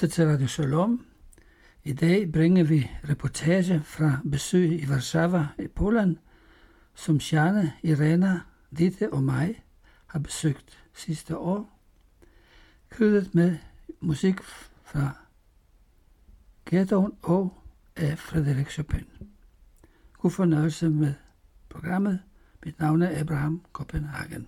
lytter til Radio Shalom. I dag bringer vi reportage fra besøg i Warszawa i Polen, som Sjane, Irena, Ditte og mig har besøgt sidste år. Krydret med musik fra Gerdon og af Frederik Chopin. God fornøjelse med programmet. Mit navn er Abraham Copenhagen.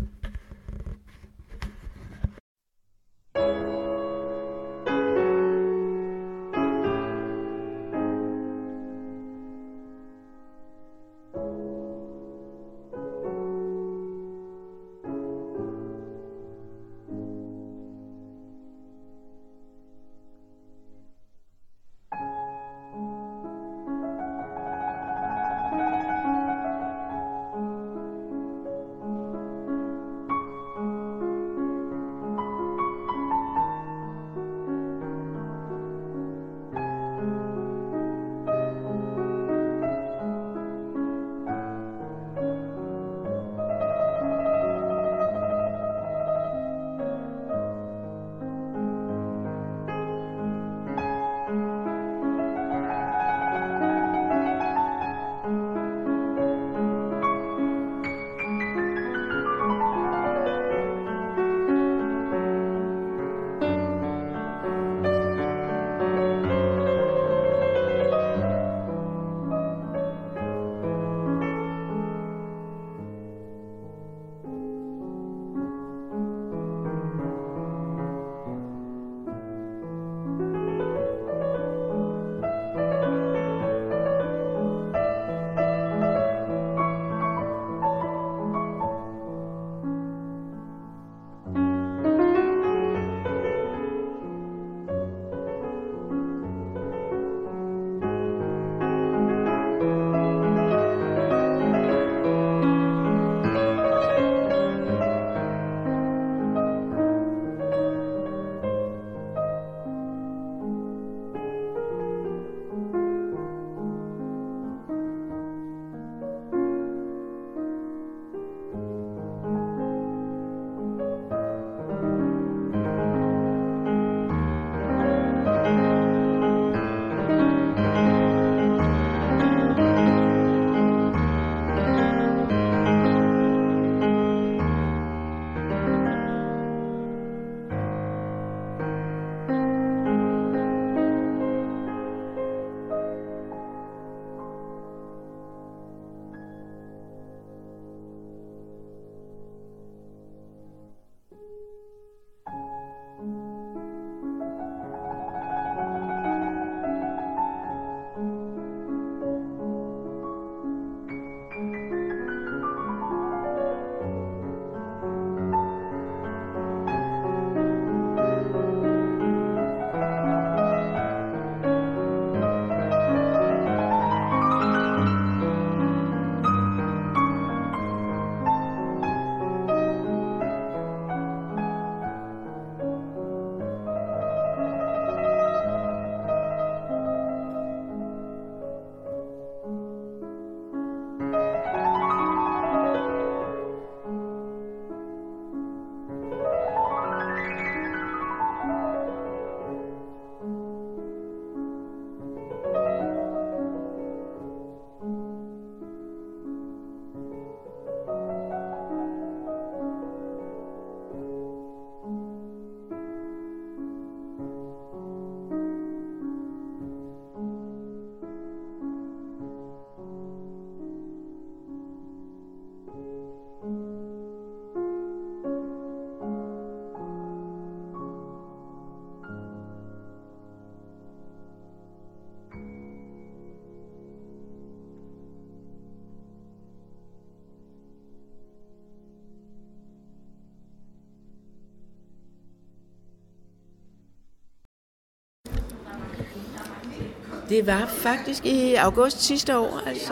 Det var faktisk i august sidste år, altså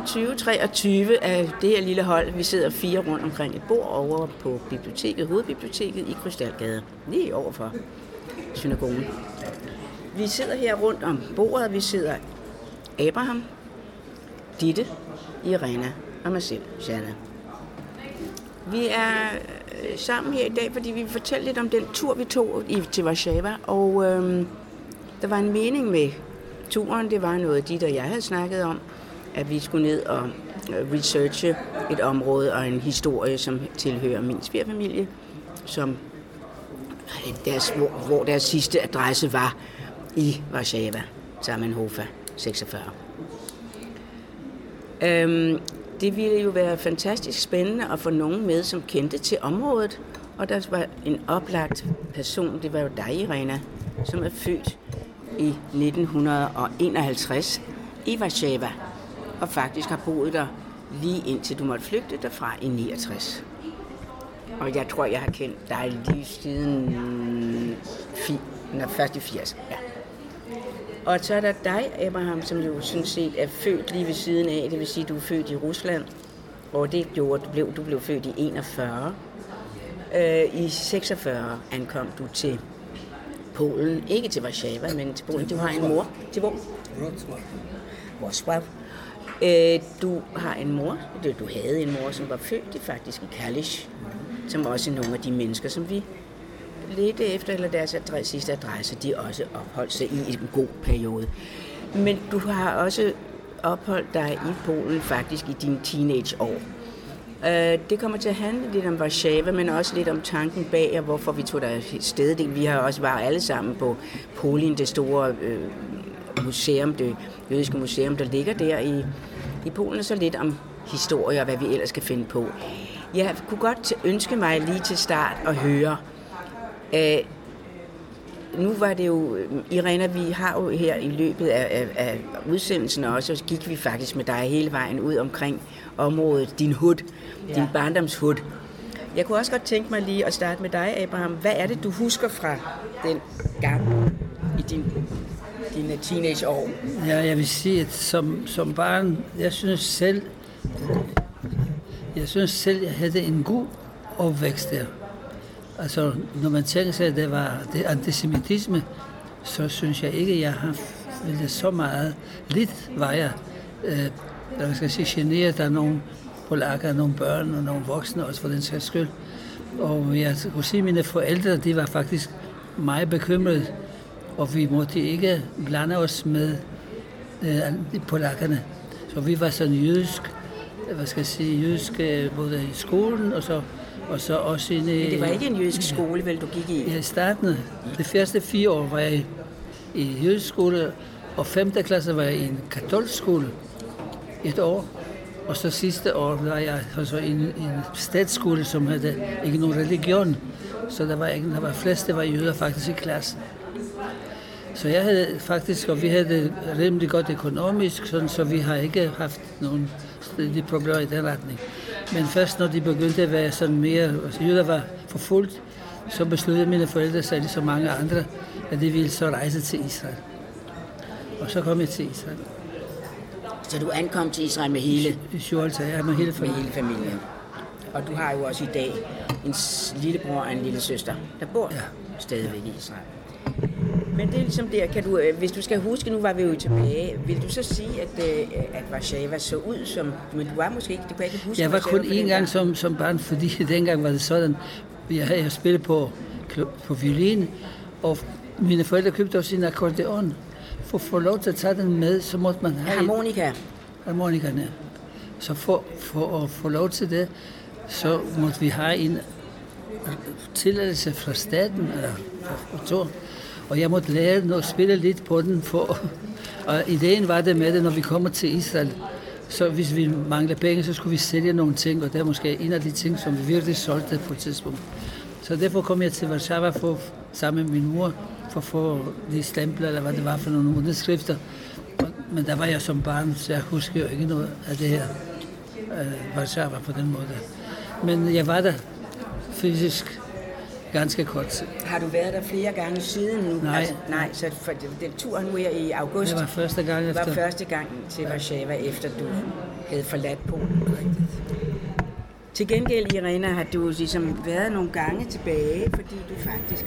2023, af det her lille hold. Vi sidder 4 rundt omkring et bord over på biblioteket, hovedbiblioteket i Krystalgade, lige overfor synagogen. Vi sidder her rundt om bordet. Vi sidder Abraham, Ditte, Irena og mig selv, Sjana. Vi er sammen her i dag, fordi vi vil fortælle lidt om den tur, vi tog til Warszawa. Og der var en mening med turen. Det var noget, Ditte og jeg havde snakket om, at vi skulle ned og researche et område og en historie, som tilhører min svigerfamilie, som hvor deres sidste adresse var i Warszawa, Zamenhof 46. Det ville jo være fantastisk spændende at få nogen med, som kendte til området. Og der var en oplagt person, det var jo dig, Irena, som er født i 1951 i Warszawa, og faktisk har boet der lige indtil du måtte flygte derfra i 69. Og jeg tror, jeg har kendt dig lige siden først i 80. Ja. Og så er der dig, Abraham, som jo sådan set er født lige ved siden af. Det vil sige, at du er født i Rusland. Og det gjorde, du blev født i 41. I 46 ankom du til Polen. Ikke til Warszawa, men til Polen. Du har en mor. Til hvor? Wrocław. Du har en mor. Du havde en mor, som var født faktisk i Kalisz. Som også nogle af de mennesker, som vi ledte efter, eller deres sidste adresse, de også opholdt sig i en god periode. Men du har også opholdt dig i Polen faktisk i dine teenageår. Det kommer til at handle lidt om Warszawa, men også lidt om tanken bag, og hvorfor vi tog der et sted. Vi har også været alle sammen på Polin, det store museum, det jødiske museum, der ligger der i Polen, og så lidt om historie og hvad vi ellers skal finde på. Jeg kunne godt ønske mig lige til start at høre. Nu var det jo, Irena, vi har jo her i løbet af udsendelsen også, så gik vi faktisk med dig hele vejen ud omkring området, din barndomshud. Jeg kunne også godt tænke mig lige at starte med dig, Abraham. Hvad er det, du husker fra den gang i dine teenageår? Ja, jeg vil sige, at som barn, jeg synes selv, jeg havde en god opvækst der. Altså, når man tænker sig, at det var det antisemitisme, så synes jeg ikke, at jeg har vel så meget. Lidt var jeg, jeg skal sige, generet af nogle polakker, nogle børn og nogle voksne, også for den sags skyld. Og jeg kunne sige, at mine forældre, de var faktisk meget bekymrede, og vi måtte ikke blande os med polakkerne. Så vi var sådan jødisk, både i skolen og så også inde i... Men det var ikke en jødisk skole, vel, du gik i? Ja, i starten. De første 4 år var jeg i jødisk skole, og 5. klasse var jeg i en katolsk skole 1 år. Og så sidste år var jeg altså i en statsskole, som havde ikke nogen religion. Så der var flest, der var jøder faktisk i klassen. Så jeg havde faktisk, og vi havde det rimelig godt økonomisk, sådan, så vi har ikke haft nogen problemer i den retning. Men først når de begyndte at være sådan mere, altså jøder var forfulgt, så besluttede mine forældre sig, ligesom mange andre, at de ville så rejse til Israel. Og så kom jeg til Israel. Så du ankom til Israel med hele? I 57, ja, med hele familien. Med hele familien. Og du har jo også i dag en lillebror og en lille søster, der bor stadigvæk i Israel. Men det er ligesom der, kan du, hvis du skal huske, nu var vi jo tilbage, vil du så sige, at Warszawa så ud som, men du var måske ikke, du kan ikke huske. Jeg var kun én gang som barn, fordi dengang var det sådan, jeg spillede på violin, og mine forældre købte også en akkordeon. For at få lov til at tage den med, så måtte man have harmonikerne. Så for at få lov til det, så måtte vi have en tilladelse fra staten, og jeg måtte lære at spille lidt på den, og ideen var det med det, når vi kommer til Israel, så hvis vi mangler penge, så skulle vi sælge nogle ting, og det er måske en af de ting, som vi virkelig solgte på et tidspunkt. Så derfor kom jeg til Warszawa sammen med min mor, for at få de stempler, eller hvad det var for nogle underskrifter. Men der var jeg som barn, så jeg husker jo ikke noget af det her Warszawa på den måde. Men jeg var der fysisk ganske kort tid. Har du været der flere gange siden nu? Nej. Altså, nej, så for den tur nu her i august. Det var første gang efter. Det var første gang til Warszawa, efter du havde forladt Polen. Til gengæld, Irena, har du ligesom været nogle gange tilbage, fordi du faktisk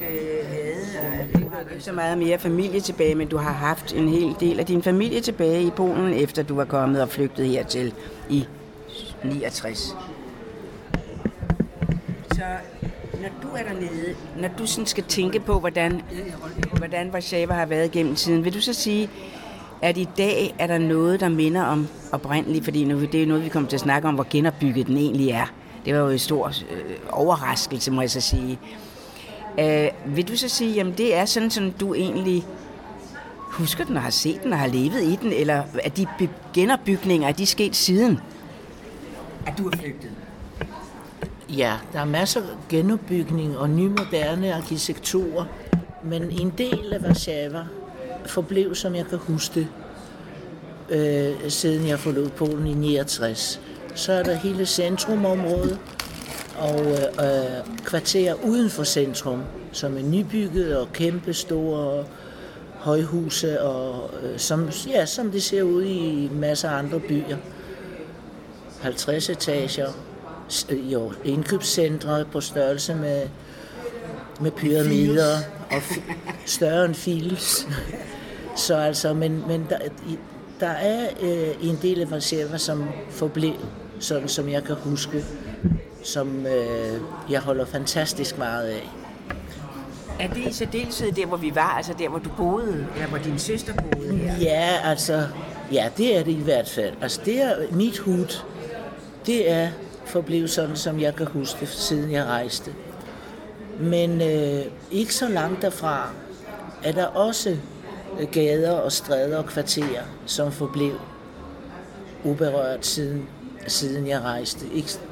du har ikke så meget mere familie tilbage, men du har haft en hel del af din familie tilbage i Polen, efter du var kommet og flygtet hertil i 69. Så Når du er dernede, når du sådan skal tænke på, hvordan Warszawa har været gennem tiden, vil du så sige, at i dag er der noget, der minder om oprindeligt, fordi det er noget, vi kommer til at snakke om, hvor genopbygget den egentlig er. Det var jo en stor overraskelse, må jeg så sige. Vil du så sige, jamen det er sådan, som du egentlig husker den og har set den og har levet i den, eller er de genopbygninger, er de sket siden, at du er flygtet? Ja, der er masser af genopbygning og nymoderne arkitekturer, men en del af Warszawa forblev, som jeg kan huske det, siden jeg forlod Polen i 69. Så er der hele centrumområdet og kvarterer uden for centrum, som er nybygget og kæmpe store højhuse, og som det ser ud i masser af andre byer. 50 etager, indkøbscentre på størrelse med pyramider og større end Fields. Så altså, men der er en del af Warszawa, som forblev, sådan som jeg kan huske, som jeg holder fantastisk meget af. Er det i særdeleshed der, hvor vi var, altså der, hvor du boede, eller hvor din søster boede her? Ja, det er det i hvert fald. Altså, det er mit hud. Det er forblevet sådan, som jeg kan huske det, siden jeg rejste. Men ikke så langt derfra er der også gader og stræder og kvarterer, som forblev uberørt siden jeg rejste.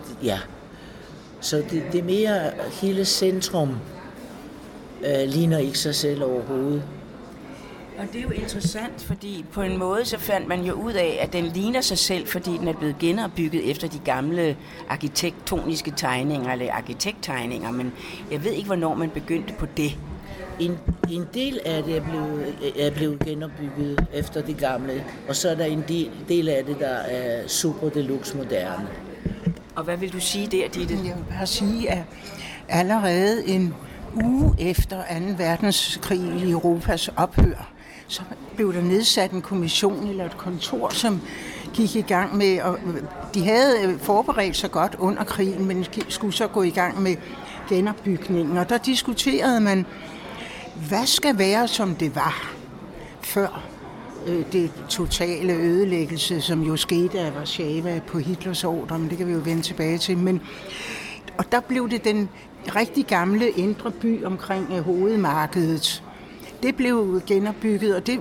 Så det er mere hele centrum ligner ikke sig selv overhovedet. Og det er jo interessant, fordi på en måde så fandt man jo ud af, at den ligner sig selv, fordi den er blevet genopbygget efter de gamle arkitektoniske tegninger, eller arkitekttegninger, men jeg ved ikke, hvornår man begyndte på det. En del af det er blevet genopbygget efter det gamle, og så er der en del af det, der er super deluxe moderne. Og hvad vil du sige der, Ditte? Jeg vil bare sige, at allerede en uge efter 2. verdenskrig i Europas ophør, så blev der nedsat en kommission eller et kontor, som gik i gang med, og de havde forberedt sig godt under krigen, men skulle så gå i gang med genopbygningen. Og der diskuterede man, hvad skal være, som det var før det totale ødelæggelse, som jo skete af Warszawa på Hitlers ordre, men det kan vi jo vende tilbage til. Og der blev det den rigtig gamle indre by omkring hovedmarkedet. Det blev genopbygget, og det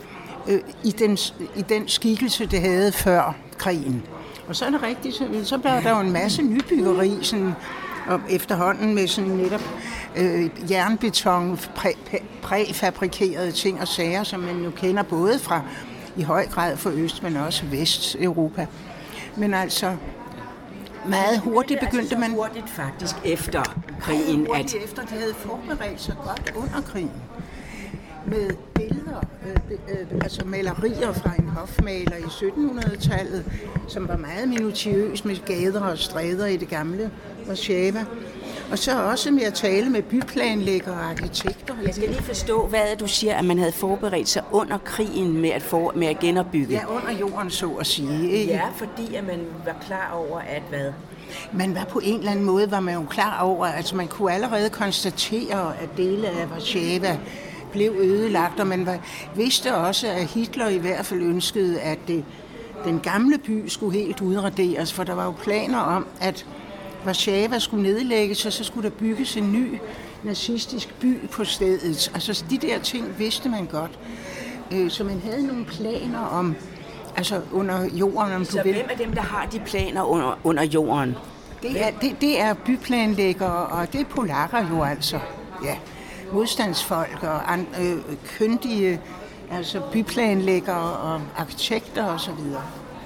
i den skikkelse, det havde før krigen. Og så er det rigtigt, så blev der jo en masse nybyggeri, sådan, og efterhånden med sådan netop jernbeton, præfabrikerede ting og sager, som man jo kender både fra i høj grad fra Øst, men også Vesteuropa. Men altså, meget hurtigt begyndte man... hurtigt faktisk efter krigen, at... efter de havde forberedt sig godt under krigen. Med billeder, altså malerier fra en hofmaler i 1700-tallet, som var meget minutiøs med gader og stræder i det gamle Warszawa. Og så også med at tale med byplanlæggere og arkitekter. Jeg skal lige forstå, hvad du siger, at man havde forberedt sig under krigen med at genopbygge. Ja, under jorden, så at sige. Ikke? Ja, fordi at man var klar over, at hvad? Man var på en eller anden måde, var man jo klar over, at man kunne allerede konstatere, at dele af Warszawa blev ødelagt, og man vidste også, at Hitler i hvert fald ønskede, at den gamle by skulle helt udraderes, for der var jo planer om, at Warszawa skulle nedlægges, og så skulle der bygges en ny nazistisk by på stedet. Altså de der ting vidste man godt. Så man havde nogle planer om, altså under jorden. Om så hvem er dem, der har de planer under jorden? Det er byplanlæggere, og det er polakker jo altså. Ja, modstandsfolk og kyndige altså byplanlæggere og arkitekter og så videre.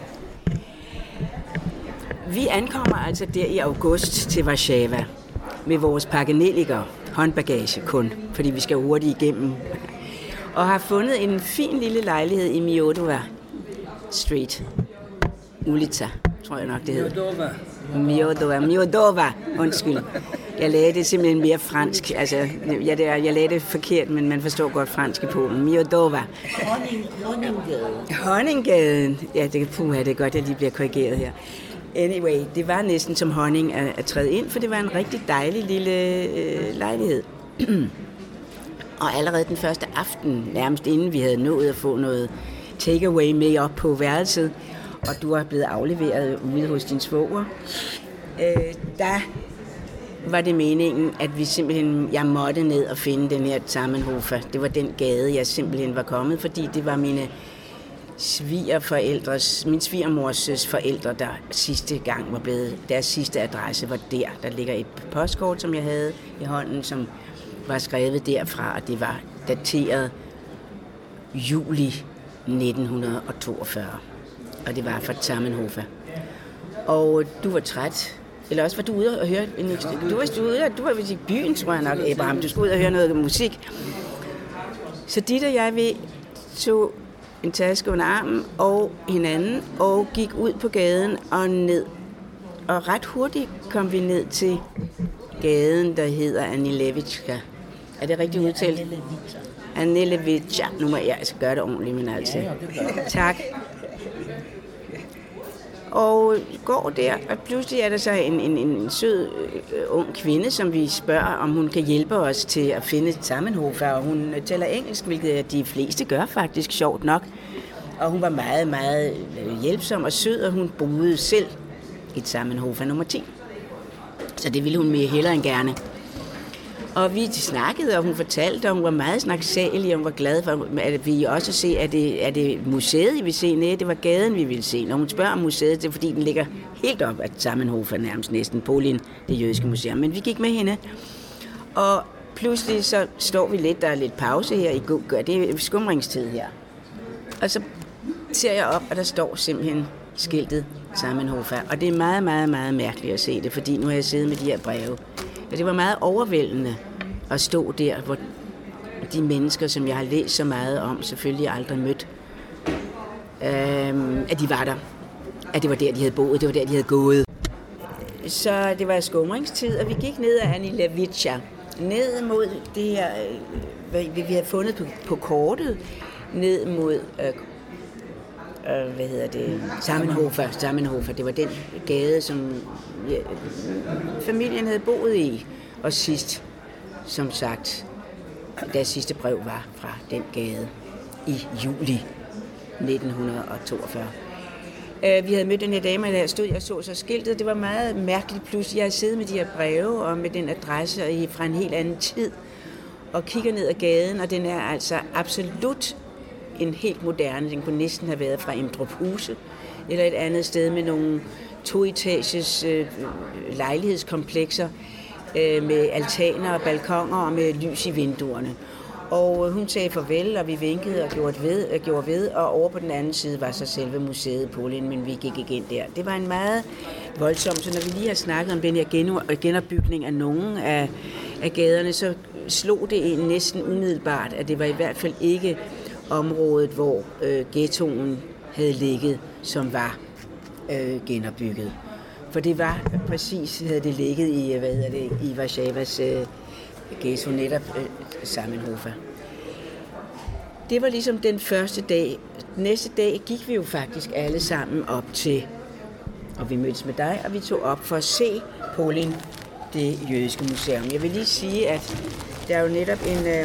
Vi ankommer altså der i august til Warszawa med vores pakkenelliker, håndbagage kun, fordi vi skal hurtigt igennem. Og har fundet en fin lille lejlighed i Miodova Street. Ulica, tror jeg nok det hedder. Miodova, undskyld. Jeg lagde det simpelthen mere fransk. Altså, jeg lagde det forkert, men man forstår godt fransk i Polen. Miodova. Honninggaden. Honninggaden. Ja, det er godt, at jeg lige bliver korrigeret her. Anyway, det var næsten som honning at træde ind, for det var en rigtig dejlig lille lejlighed. Og allerede den første aften, nærmest inden vi havde nået at få noget takeaway med op på værelset, og du er blevet afleveret ude hos din svoger, der var det meningen, at jeg måtte ned og finde den her Zamenhofer. Det var den gade, jeg simpelthen var kommet, fordi det var min svigermors forældre, der sidste gang var blevet, deres sidste adresse var der. Der ligger et postkort, som jeg havde i hånden, som var skrevet derfra, og det var dateret juli 1942. Og det var fra Zamenhofer. Og du var træt. Eller også var du ude og høre du var i byen, tror jeg nok, Abraham. Du skulle ud og høre noget musik. Så dit og jeg, tog en taske under armen og hinanden, og gik ud på gaden og ned. Og ret hurtigt kom vi ned til gaden, der hedder Anilevica. Er det rigtigt udtalt? Anilevica. Nu må jeg altså gøre det ordentligt, men altså. Tak. Og går der, og pludselig er der så en sød ung kvinde, som vi spørger, om hun kan hjælpe os til at finde Zamenhofer. Og hun taler engelsk, hvilket de fleste gør faktisk, sjovt nok. Og hun var meget, meget hjælpsom og sød, og hun boede selv i Zamenhofer nummer 10. Så det ville hun mere hellere end gerne. Og vi snakkede, og hun fortalte, og hun var meget snaksalig, og hun var glad for, at vi også se, er det museet, I vil se? Nej, det var gaden, vi ville se. Når hun spørger om museet, det er fordi, den ligger helt op af Zamenhofer, nærmest næsten, Polin, det jødiske museum. Men vi gik med hende, og pludselig så står vi lidt, der er lidt pause her i god, det er skumringstid her. Og så ser jeg op, og der står simpelthen skiltet Zamenhofer. Og det er meget, meget, meget mærkeligt at se det, fordi nu har jeg siddet med de her breve. Og det var meget overvældende at stå der, hvor de mennesker, som jeg har læst så meget om, selvfølgelig aldrig mødt, at de var der. At det var der, de havde boet, det var der, de havde gået. Så det var skumringstid, og vi gik ned ad Anilevica. Ned mod det her, vi havde fundet på kortet, ned mod Zamenhofer. Det var den gade, som familien havde boet i. Og sidst, som sagt, deres sidste brev var fra den gade i juli 1942. Vi havde mødt den her dame, der stod, jeg så skiltet. Det var meget mærkeligt pludselig. Jeg havde siddet med de her breve og med den adresse fra en helt anden tid og kigger ned ad gaden, og den er altså absolut en helt moderne. Den kunne næsten have været fra Emdrup Huse eller et andet sted med nogle toetages lejlighedskomplekser med altaner og balkoner og med lys i vinduerne. Og hun sagde farvel, og vi vinkede og gjorde ved, og over på den anden side var så selve museet Polin, men vi gik ikke ind der. Det var en meget voldsom, så når vi lige har snakket om den her genopbygning af nogle af gaderne, så slog det en næsten umiddelbart, at det var i hvert fald ikke området, hvor ghettoen havde ligget, som var genopbygget. For det var præcis, havde det ligget i Warszawas ghetto, netop Zamenhofer. Det var ligesom den første dag. Næste dag gik vi jo faktisk alle sammen op til, og vi mødtes med dig, og vi tog op for at se Polin, det jødiske museum. Jeg vil lige sige, at der er jo netop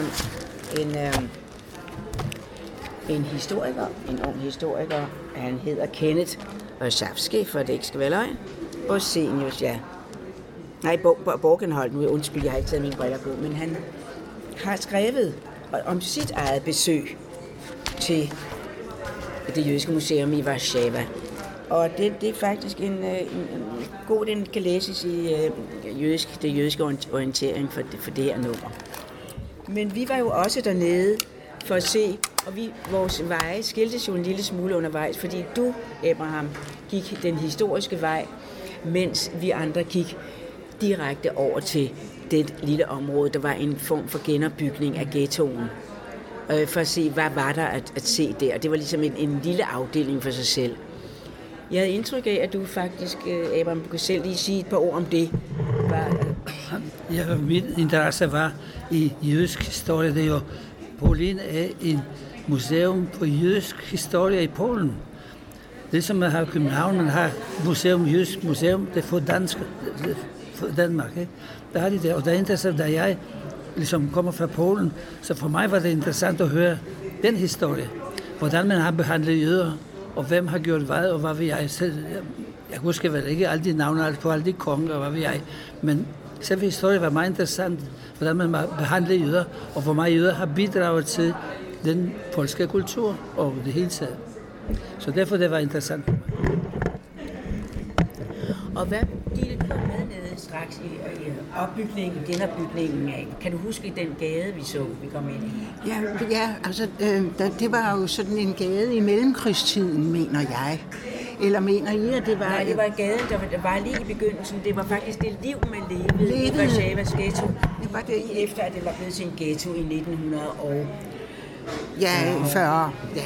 en historiker, en ung historiker, han hedder Kenneth Orzabski, for det ikke skal være løgn, Osenius, ja. Nej, Borgenholdt, nu undskyld, jeg har ikke taget mine briller på, men han har skrevet om sit eget besøg til det jødiske museum i Warszawa. Og det er faktisk en god, den kan læses i det jødiske orientering for det her nummer. Men vi var jo også dernede for at se, og vores veje skiltes jo en lille smule undervejs, fordi du, Abraham, gik den historiske vej, mens vi andre gik direkte over til det lille område. Der var en form for genopbygning af ghettoen, for at se, hvad var der at se der. Det var ligesom en lille afdeling for sig selv. Jeg havde indtryk af, at du faktisk, Abraham, du kan selv lige sige et par ord om det. Ja, min interesse var i jødisk historie. Det er jo, Polin er et museum for jødisk historie i Polen. Ligesom man har i København, man har museum, jysk museum, det er for dansk, for Danmark. Ikke? Der har de det, og det er interessant, da jeg ligesom kommer fra Polen, så for mig var det interessant at høre den historie. Hvordan man har behandlet jøder, og hvem har gjort hvad, og hvad vil jeg selv. Jeg husker vel ikke alle de navne på alle de konger, og hvad vil jeg. Men selve historien var meget interessant, hvordan man behandlede jøder, og hvor meget jøder har bidraget til den polske kultur og det hele taget. Så derfor det var interessant for mig. Og hvad gik det med nede straks i opbygningen, genopbygningen af? Kan du huske den gade, vi kom ind i? Ja, altså det var jo sådan en gade i mellemkrigstiden, mener jeg. Eller mener I, at det var... Nej, det var gaden, der var lige i begyndelsen. Det var faktisk det liv, man levede i Warszawas ghetto. Det var det efter, at det var blevet til en ghetto i 1900 og... Ja, 40, ja.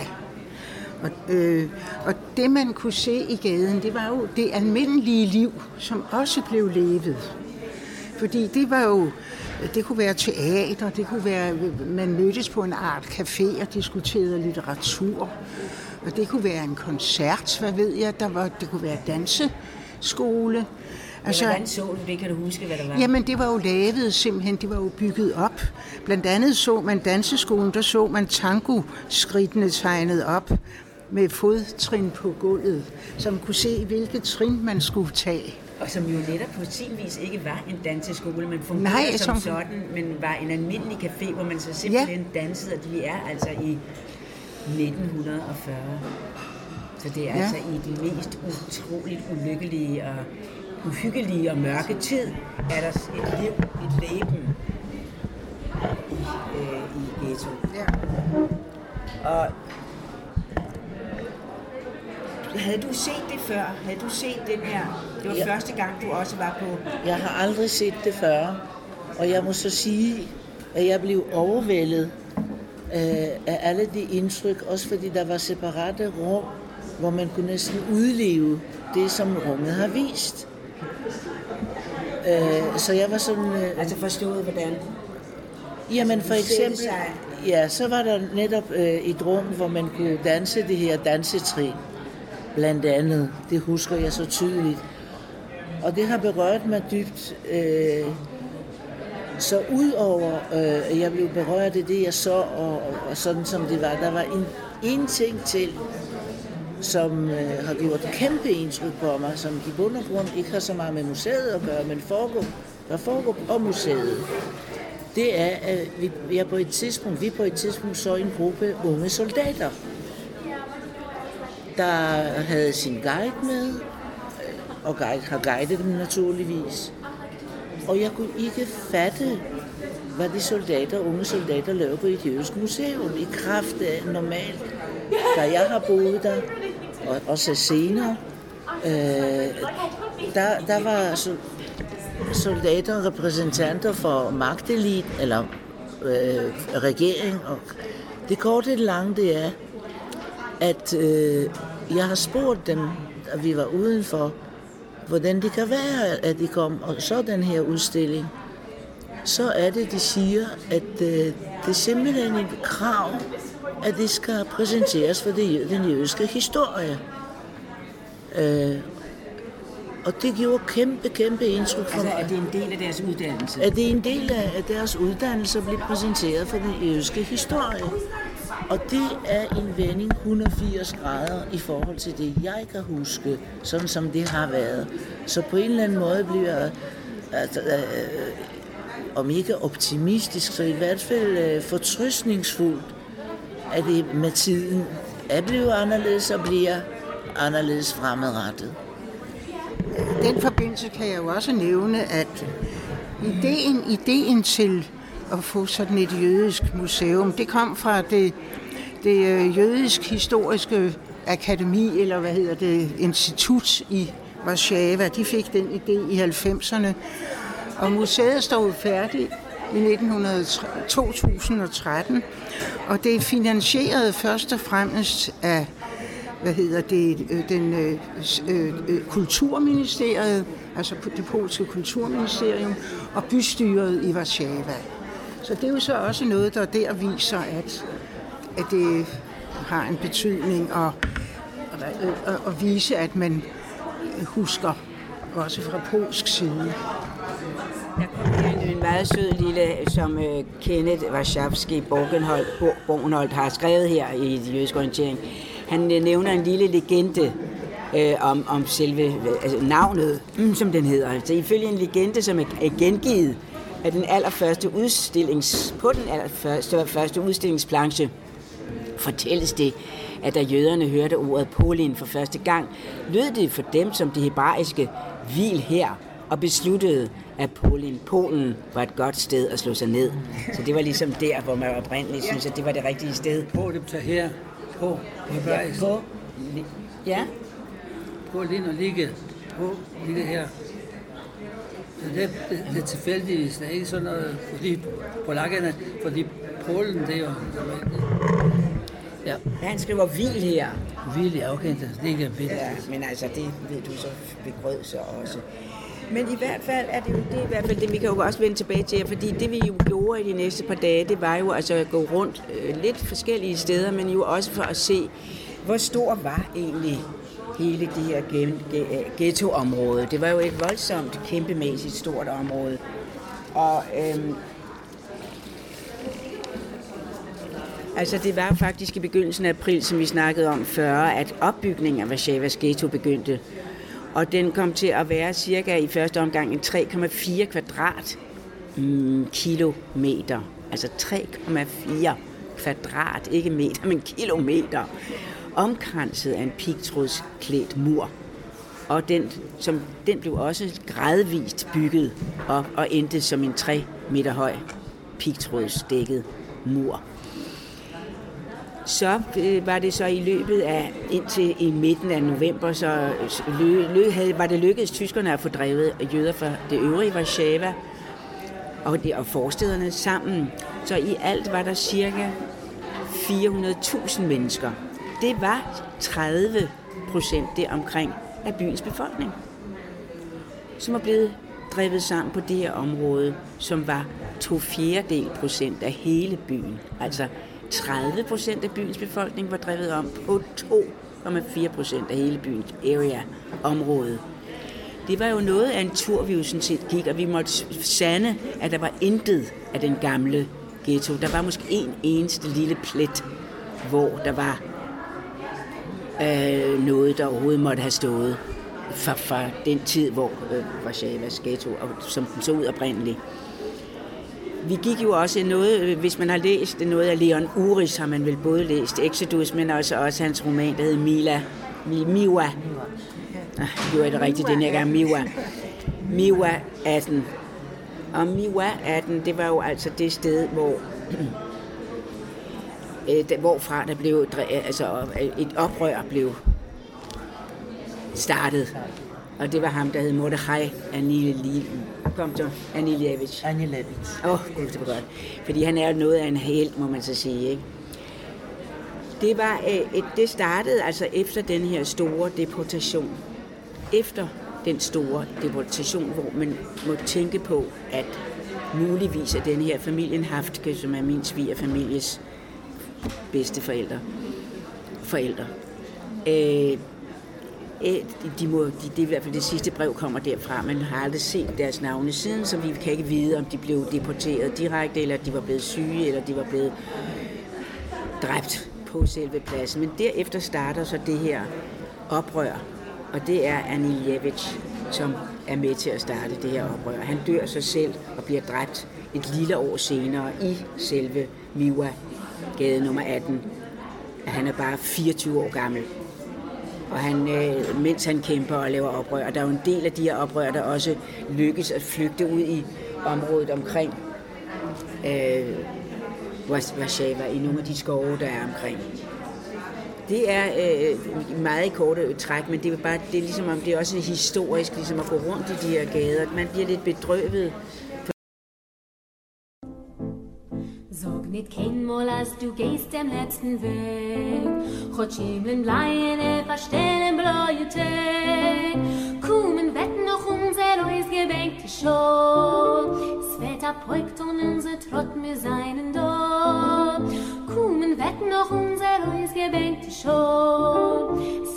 Og det, man kunne se i gaden, det var jo det almindelige liv, som også blev levet. Fordi det var jo... Det kunne være teater, det kunne være... Man mødtes på en art café og diskuterede litteratur. Og det kunne være en koncert, hvad ved jeg, det kunne være danseskole. Altså, hvordan så du det? Kan du huske, hvad der var? Jamen, det var jo lavet simpelthen, det var jo bygget op. Blandt andet så man danseskolen, der så man tango-skridtene tegnet op med fodtrin på gulvet, så man kunne se, hvilket trin man skulle tage. Og som jo netop på sin vis ikke var en danseskole, men fungerede som sådan, men var en almindelig café, hvor man så simpelthen dansede, og de er altså i 1940. Så det er altså i den mest utroligt ulykkelige og uhyggelige og mørke tid, er der et liv, et leben i ghetto. Ja. Og havde du set det før? Havde du set den her? Det var første gang, du også var på... Jeg har aldrig set det før, og jeg må så sige, at jeg blev overvældet af alle de indtryk, også fordi der var separate rum, hvor man kunne næsten udleve det, som rummet har vist. Så jeg var sådan... Altså forstået, hvordan? Jamen for eksempel... Ja, så var der netop et rum, hvor man kunne danse det her dansetrin. Blandt andet. Det husker jeg så tydeligt. Og det har berørt mig dybt. Så udover, jeg blev berørt af det, jeg så, og sådan som det var, der var en ting til, som har gjort et kæmpe indtryk på mig, som i bund og grund ikke har så meget med museet at gøre, men foregår på museet. Det er, at vi på et tidspunkt så en gruppe unge soldater, der havde sin guide med, og har guidet dem naturligvis. Og jeg kunne ikke fatte, hvad de unge soldater lavede på et jødisk museum, i kraft af normalt, da jeg har boet der, og også senere, der var soldater, repræsentanter for magteliten, eller regering, og det korte og lange det er, at jeg har spurgt dem, da vi var udenfor, hvordan det kan være, at de kom og så den her udstilling. Så er det, de siger, at det er simpelthen et krav, at det skal præsenteres for den jødiske historie. Og det gjorde kæmpe indtryk for mig. Altså, er det en del af deres uddannelse? At det er en del af deres uddannelse at blive præsenteret for den jødiske historie. Og det er en vending 180 grader i forhold til det, jeg kan huske, sådan som det har været. Så på en eller anden måde bliver jeg, om ikke optimistisk, så i hvert fald fortrøstningsfuldt, at det med tiden er blevet anderledes og bliver anderledes fremadrettet. Den forbindelse kan jeg jo også nævne, at ideen til at få sådan et jødisk museum, det kom fra det jødisk historiske akademi, eller hvad hedder det, institut i Warszawa. De fik den idé i 90'erne. Og museet stod færdigt i 2013, og det er finansieret først og fremmest af kulturministeriet, altså det polske kulturministerium, og bystyret i Warszawa. Så det er jo så også noget, der viser, at det har en betydning, og at vise, at man husker, også fra polsk side. Der kom en meget sød lille, som Kenneth Warszawski Borgenholt har skrevet her i De Jødiske Orientering. Han nævner en lille legende om selve navnet, som den hedder. Altså, ifølge en legende, som er gengivet af den allerførste udstillingsplanche, fortælles det, at da jøderne hørte ordet Polin for første gang, lød det for dem som det hebraiske hvil her, og besluttede, at Polen var et godt sted at slå sig ned. Så det var ligesom der, hvor man oprindeligt synes, at det var det rigtige sted. På det tager her, på hebraisk. Ja. Polin og ligge her. Så det er tilfældigvis, det er ikke sådan noget, fordi Polen, det er jo... Ja, han skriver hvil her. Hvil, ja, okay, det ligger vildt. Ja, men altså, det ved du så ved grød så også. Men i hvert fald er det jo det, vi kan jo også vende tilbage til, fordi det vi jo gjorde i de næste par dage, det var jo altså at gå rundt lidt forskellige steder, men jo også for at se, hvor stor var egentlig hele det her ghettoområde. Det var jo et voldsomt, kæmpemæssigt stort område. Og altså det var faktisk i begyndelsen af april, som vi snakkede om før, at opbygningen af Warszawas ghetto begyndte. Og den kom til at være cirka i første omgang en 3,4 kvadratkilometer. Altså 3,4 kvadrat, ikke meter, men kilometer. Omkranset af en pigtrådsklædt mur. Og den blev også gradvist bygget op og endte som en 3 meter høj pigtrådsdækket mur. Så var det så i løbet af indtil i midten af november, så var det lykkedes tyskerne at få drevet jøder fra det øvrige Warszawa og forstederne sammen. Så i alt var der cirka 400.000 mennesker. Det var 30% deromkring af byens befolkning, som er blevet drevet sammen på det her område, som var 2/4% af hele byen. Altså 30% af byens befolkning var drevet om på 2,4% af hele byens area-område. Det var jo noget af en tur, vi jo sådan set gik, og vi måtte sande, at der var intet af den gamle ghetto. Der var måske en eneste lille plet, hvor der var noget, der overhovedet måtte have stået fra den tid, hvor Warszawas ghetto, som den så ud oprindeligt. Vi gik jo også noget, hvis man har læst noget af Leon Uris, har man vel både læst Exodus, men også hans roman, der hedder Miwa. Jo, er det rigtigt, den her gang, Miwa 18. Og Miwa 18, det var jo altså det sted, hvorfra der blev, altså et oprør blev startet. Og det var ham, der hed Mordechai Anielewicz. Gud, det var godt. Fordi han er jo noget af en helt, må man så sige, ikke? Det startede altså efter den her store deportation. Efter den store deportation, hvor man må tænke på, at muligvis er den her familien Haftke, som er min svigerfamilies bedste forældre. Det er i hvert fald det sidste brev kommer derfra. Man har aldrig set deres navne siden, så vi kan ikke vide, om de blev deporteret direkte, eller de var blevet syge, eller de var blevet dræbt på selve pladsen. Men derefter starter så det her oprør, og det er Anielewicz, som er med til at starte det her oprør. Han dør sig selv og bliver dræbt et lille år senere i selve Miwa, gade nummer 18. Han er bare 24 år gammel. Og mens han kæmper og laver oprør, og der er jo en del af de her oprør, der også lykkes at flygte ud i området omkring Warszawa, i nogle af de skove, der er omkring. Det er meget i korte træk, men det er ligesom om det er også historisk, ligesom at gå rundt i de her gader. Man bliver lidt bedrøvet. Sag nicht keinmal, als du gehst dem letzten Weg. Gott schimmeln bleien, verstellen blaue Tag. Kommen wetten noch unser ausgebänkte Show. Das Wetter beugt und unser Trott mit seinen Dor. Kommen wetten noch unser ausgebänkte Show.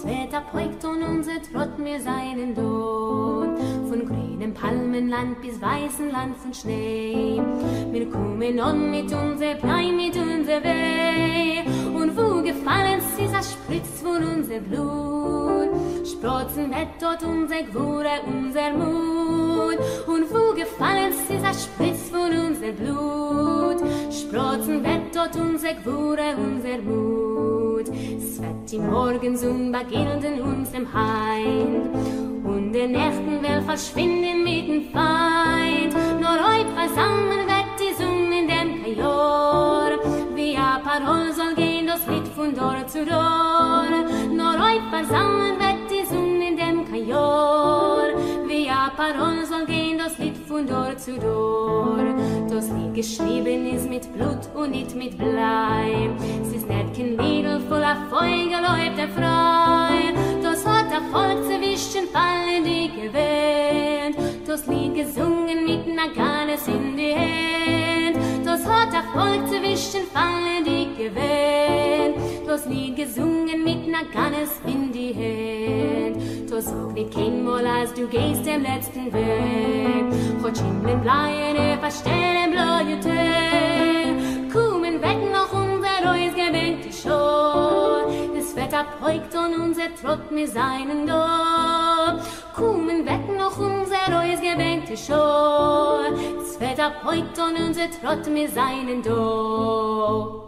beugt und unser Trott mir seinen Tod. Von grünem Palmenland bis weißem Land von Schnee. Wir kommen on mit unser Blei, mit unser Weh. Und wo gefallen sie, das spritzt von unser Blut. Sprotzen wird dort unser Gwure, unser Mut. Und wo gefallen sie, das spritzt von unser Blut. Sprotzen wird dort unser Gwure, unser Mut. Es wird die Morgensonne beginnen in unserem Heim. Und der Nächten will verschwinden mit dem Feind. Nur heut versammeln wird die Sonne in dem Kajor. Wie ein Parol soll gehen, das Lied von Dor zu Dor. Nur heut versammeln wird die Sonne in dem Kajor. Wie ein Parol soll gehen, das Lied von Dor zu Dor. Das Lied geschrieben ist mit Blut und nicht mit Blei. Es ist nicht kein Mädel voller Feuer, läuft frei. Das hat der Volk zwischen Fallen die gewählt. Das Lied gesungen mit Naganes in die Hand. Das hat der Volk zwischen Fallen die gewählt. Das Lied gesungen mit Naganes in die Hand. Das sag nicht kein Mal, als du gehst dem letzten Weg. Gott Himmel bleien, verstehen blaue Tee. Kommen weg noch unser Reus gewählte Schor. Das Wetter beugt und unser Trott mit seinen Dor. Kommen weg noch unser Reus gewählte Schor. Das Wetter beugt und unser Trott mit seinen Dor.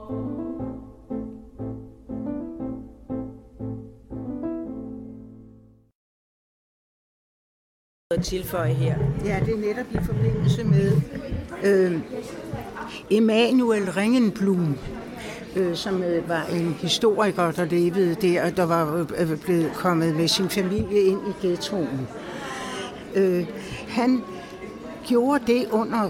Tilføje her. Ja, det er netop i forbindelse med Emanuel Ringenblum, som var en historiker, der levede der, og der var blevet kommet med sin familie ind i ghettoen. Han gjorde det under,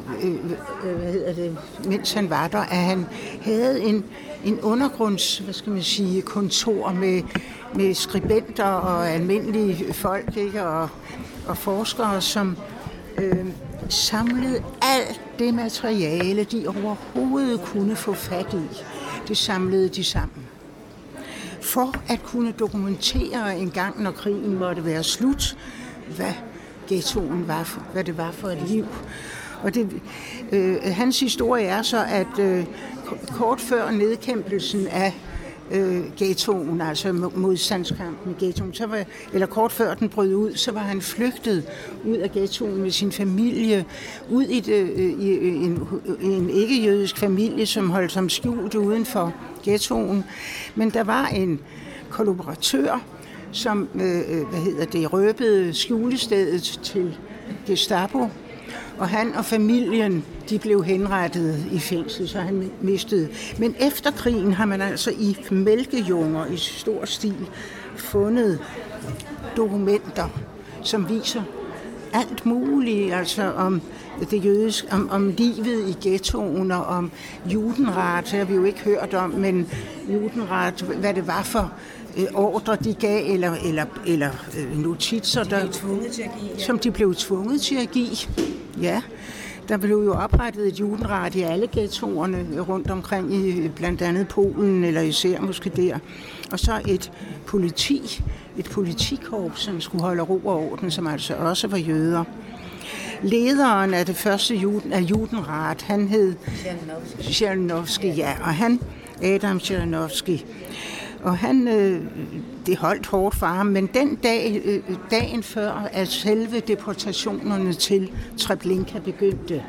mens han var der, at han havde en undergrunds, kontor med skribenter og almindelige folk, ikke, og forskere, som samlede alt det materiale, de overhovedet kunne få fat i. Det samlede de sammen. For at kunne dokumentere en gang, når krigen måtte være slut, hvad ghettoen var, hvad det var for et liv. Og hans historie er så, at kort før nedkæmpelsen af ghettoen, altså modstandskampen i ghettoen, eller kort før den brød ud, så var han flygtet ud af ghettoen med sin familie, ud i en ikke-jødisk familie, som holdt ham skjult uden for ghettoen. Men der var en kollaboratør, som røbede skjulestedet til Gestapo, og han og familien, de blev henrettet i fængsel, så han mistede. Men efter krigen har man altså i mælkejunger i stor stil fundet dokumenter, som viser alt muligt, altså om det jødiske, om livet i ghettoen og om Judenrat, det har vi jo ikke hørt om, men Judenrat, hvad det var for ordre, de gav, eller notitser, som de blev tvunget til at give. Ja, der blev jo oprettet et judenrat i alle ghettoerne rundt omkring, i blandt andet Polen, eller især måske der. Og så et politikorps, som skulle holde ro og orden, som altså også var jøder. Lederen af det første judenrat, han hed Zhirinovsky, ja, og Adam Zhirinovsky. Og det holdt hårdt for ham, men den dagen før, at selve deportationerne til Treblinka begyndte,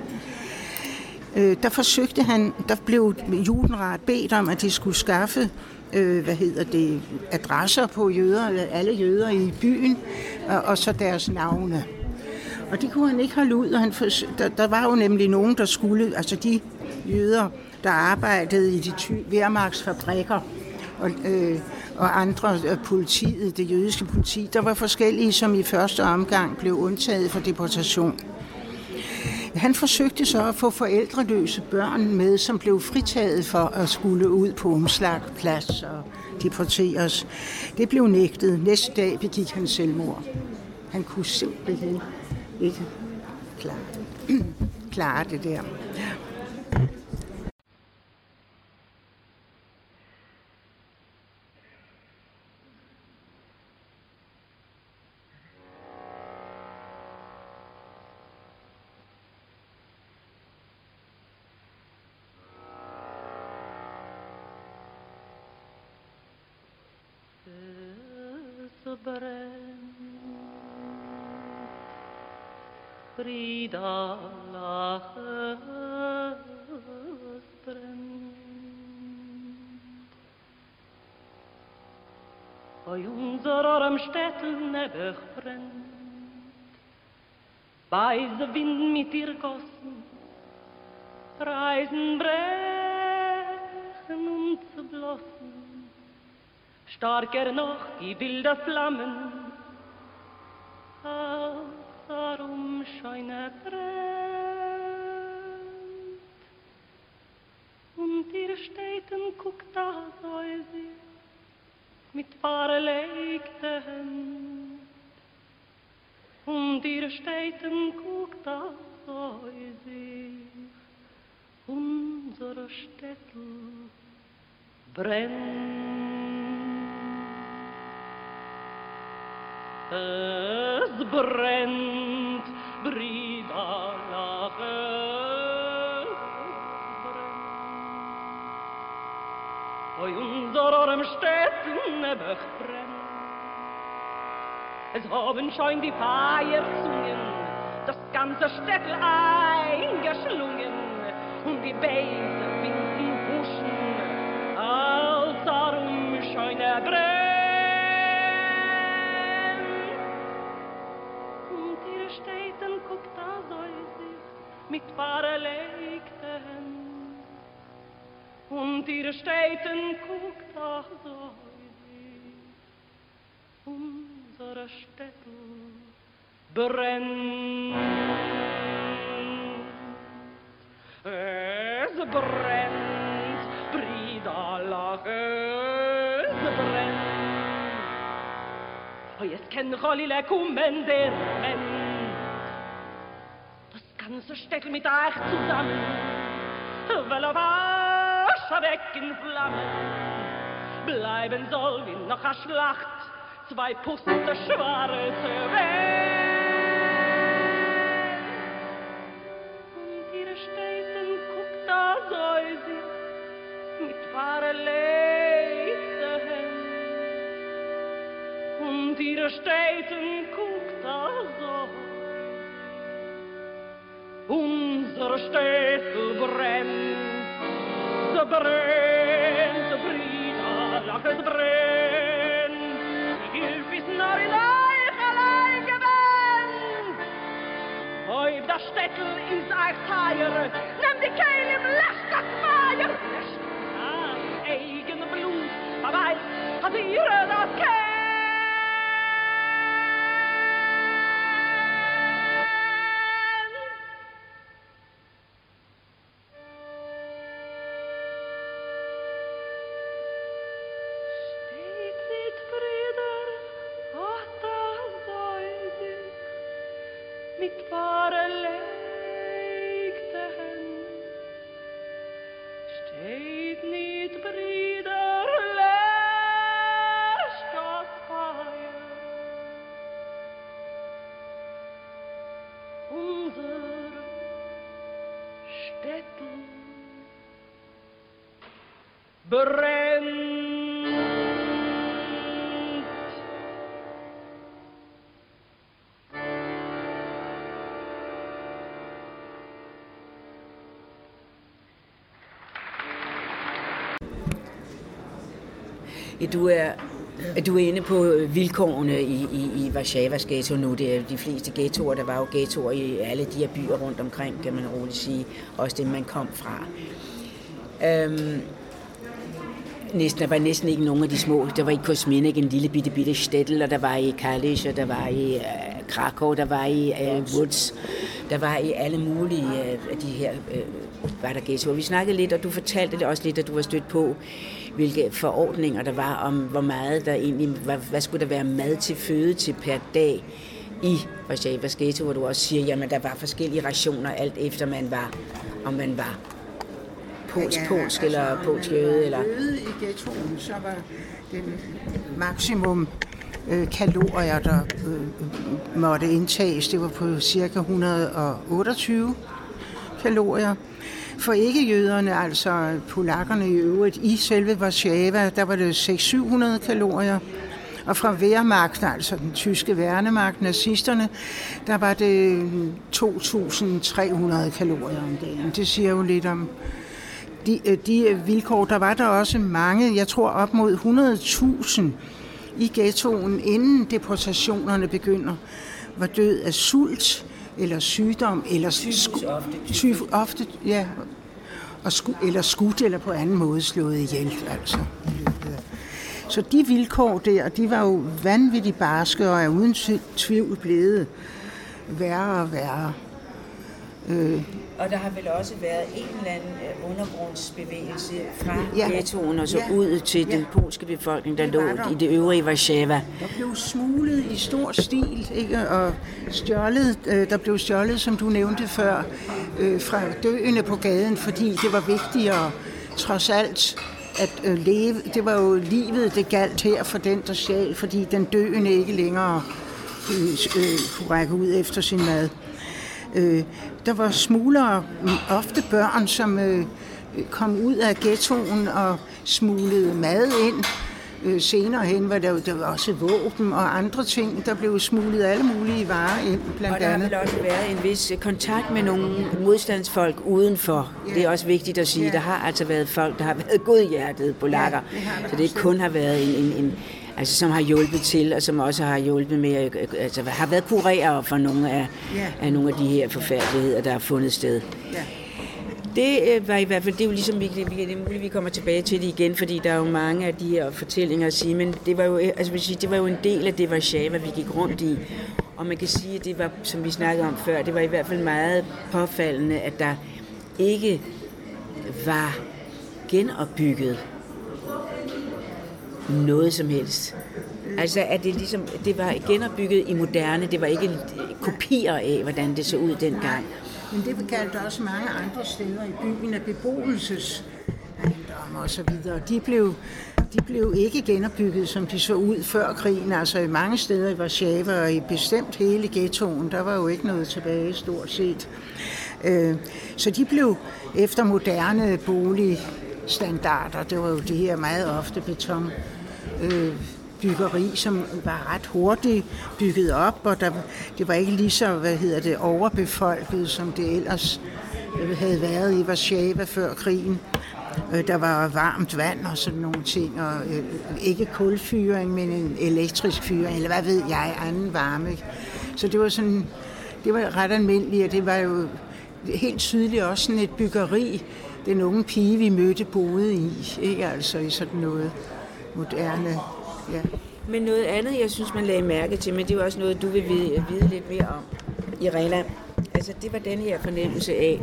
der blev Judenrat bedt om, at de skulle skaffe adresser på alle jøder i byen, og så deres navne. Og det kunne han ikke holde ud, og der var jo nemlig nogen, der skulle, altså de jøder, der arbejdede i de Wehrmachtsfabrikker, og andre politiet, det jødiske politi, der var forskellige, som i første omgang blev undtaget for deportation. Han forsøgte så at få forældreløse børn med, som blev fritaget for at skulle ud på omslagplads og deporteres. Det blev nægtet. Næste dag begik han selvmord. Han kunne simpelthen ikke klare det der. Frida laches brennt. Bei unserem Städtelnebel brennt, weiße Wind mit ihr Gossen, Reisen brechen und zerblossen, starker noch die wilde Flammen, darum scheine brennt. Und ihr steht und guckt da so sie mit verlegten Händen. Und ihr steht und guckt da so sie, unsere Städtel brennt. Es brennt, Brida lachen, brennt. Bei unserem Städten nebach brennt. Es haben schon die Feierzungen das ganze Städtel eingeschlungen und die Bäse finden Buschen, als darum schon brennt. Mit verlegten Händen. Und ihr steht und guckt da so unsere Städte brennt. Es brennt, Brida lache, es brennt. Oh, jetzt kann Cholile kommen, der Moment. Ganze Städtel mit euch zusammen, weil auf Asche weg in Flammen bleiben soll wie noch eine Schlacht, zwei Puste schwarze Wellen. Und ihr steht und guckt da so sie mit verlegten Händen. Und ihr steht und guckt da so. Unsere Städte brennt, sie brennt, Brida, lach, es brennt. Die Hilfe ist nur in euch allein gewinnt. Heu das Städtel ins euch Teier, nimm die Kehle im Lach, das Feier. Löscht ein eigen Blut, aber hat ihr das kennt. Du er inde på vilkårene i Warszawas ghetto nu. Det er de fleste ghettoer, der var jo ghettoer i alle de her byer rundt omkring, kan man roligt sige. Også dem, man kom fra. Der var næsten ikke nogen af de små. Der var i Kosminek en lille bitte Städtel, og der var i Kalisz, og der var i Krakow, der var i Łódź. Der var i alle mulige af de her var der ghettoer. Vi snakkede lidt, og du fortalte det også lidt, at du var stødt på, hvilke forordninger der var om, hvor meget der egentlig, hvad skulle der være mad til føde til per dag i Warszawas ghetto, hvor du også siger, jamen der var forskellige rationer, alt efter om man var polsk eller polsk jøde. Eller i ghettoen, så var den maksimum kalorier, der måtte indtages, det var på cirka 128 kalorier. For ikke-jøderne, altså polakkerne i øvrigt, i selve Warszawa, der var det 600-700 kalorier. Og fra Wehrmacht, altså den tyske værnemagt, nazisterne, der var det 2.300 kalorier om dagen. Det siger jo lidt om de vilkår. Der var der også mange, jeg tror op mod 100.000 i ghettoen, inden deportationerne begynder, var død af sult eller sygdom, eller ofte, ja, eller skudt, eller på anden måde slået ihjel. Altså. Så de vilkår der, de var jo vanvittigt barske, og er uden tvivl blevet værre og værre. Og der har vel også været en eller anden undergrundsbevægelse fra ghettoen og så ud til den polske befolkning, der lå i det øvrige Warszawa. Der blev smuglet i stor stil, ikke? Og stjålet, der blev stjålet, som du nævnte før, fra døende på gaden, fordi det var vigtigere, trods alt, at leve. Det var jo livet, det galt her for den, der stjal, fordi den døende ikke længere kunne række ud efter sin mad. Der var smuglere, ofte børn, som kom ud af ghettoen og smuglede mad ind. Senere hen var der var også våben og andre ting, der blev smuglet alle mulige varer ind, blandt andet. Og der har vel også været en vis kontakt med nogle modstandsfolk udenfor. Ja. Det er også vigtigt at sige. Ja. Der har altså været folk, der har været godhjertede polakker. Ja, så det ikke kun har været en altså som har hjulpet til, og som også har hjulpet med, altså har været kurerer for nogle af nogle af de her forfærdeligheder, der har fundet sted. Ja. Det var i hvert fald, det er jo ligesom, det er muligt, vi kommer tilbage til det igen, fordi der er jo mange af de her fortællinger at sige, men det var jo, altså det var jo en del af det Warszawa, vi gik rundt i. Og man kan sige, at det var, som vi snakkede om før, det var i hvert fald meget påfaldende, at der ikke var genopbygget noget som helst. Altså, at det ligesom, det var genopbygget i moderne, det var ikke kopier af, hvordan det så ud dengang. Men det galt også mange andre steder i byen af beboelsesejendomme og så videre. De blev ikke genopbygget, som de så ud før krigen. Altså i mange steder i Warszawa og i bestemt hele ghettoen, der var jo ikke noget tilbage stort set. Så de blev efter moderne boligstandarder. Det var jo det her meget ofte beton. Byggeri, som var ret hurtigt bygget op, og det var ikke lige så, overbefolket, som det ellers havde været i Warszawa før krigen. Der var varmt vand og sådan nogle ting, og ikke kulfyring, men en elektrisk fyring, eller hvad ved jeg, anden varme. Så det var sådan, det var ret almindeligt, og det var jo helt tydeligt også sådan et byggeri, den unge pige, vi mødte, boede i, ikke altså i sådan noget moderne. Ja. Men noget andet, jeg synes, man lagde mærke til, men det er jo også noget, du vil vide lidt mere om, Irena. Altså, det var den her fornemmelse af,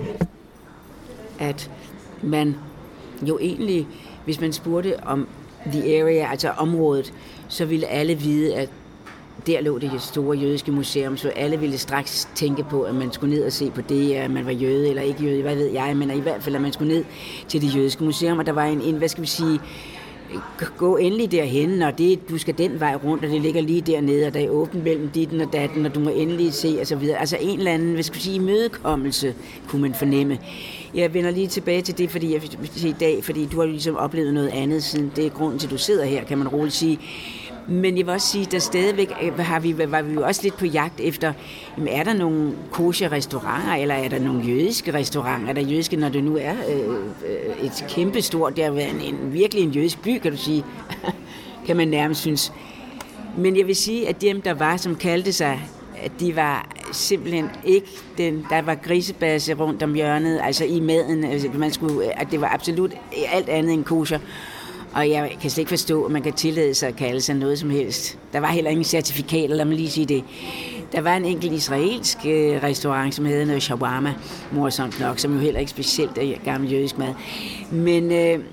at man jo egentlig, hvis man spurgte om the area, altså området, så ville alle vide, at der lå det store jødiske museum, så alle ville straks tænke på, at man skulle ned og se på det, at man var jøde eller ikke jøde, hvad ved jeg, men i hvert fald, at man skulle ned til det jødiske museum, og der var en hvad skal vi sige, gå endelig derhen, og du skal den vej rundt, og det ligger lige dernede, og der er åbent mellem ditten og datten, og du må endelig se, og så videre. Altså en eller anden, hvad skal vi sige, imødekommelse, kunne man fornemme. Jeg vender lige tilbage til det, fordi jeg til i dag, fordi du har ligesom oplevet noget andet, siden det er grunden til, at du sidder her, kan man roligt sige. Men jeg vil også sige, at der stadigvæk var vi jo også lidt på jagt efter, jamen, er der nogle kosher restauranter, eller er der nogle jødiske restauranter? Er der jødiske, når det nu er et kæmpestort, det er virkelig en jødisk by, kan du sige, kan man nærmest synes. Men jeg vil sige, at dem, der var, som kaldte sig, at de var simpelthen ikke der var grisebasse rundt om hjørnet, altså i maden, altså at det var absolut alt andet end kosher. Og jeg kan slet ikke forstå, at man kan tillade sig at kalde sig noget som helst. Der var heller ingen certifikater, lad mig lige sige det. Der var en enkelt israelsk restaurant, som hedder noget shawarma, morsomt nok, som jo heller ikke specielt er gammel jødisk mad. Men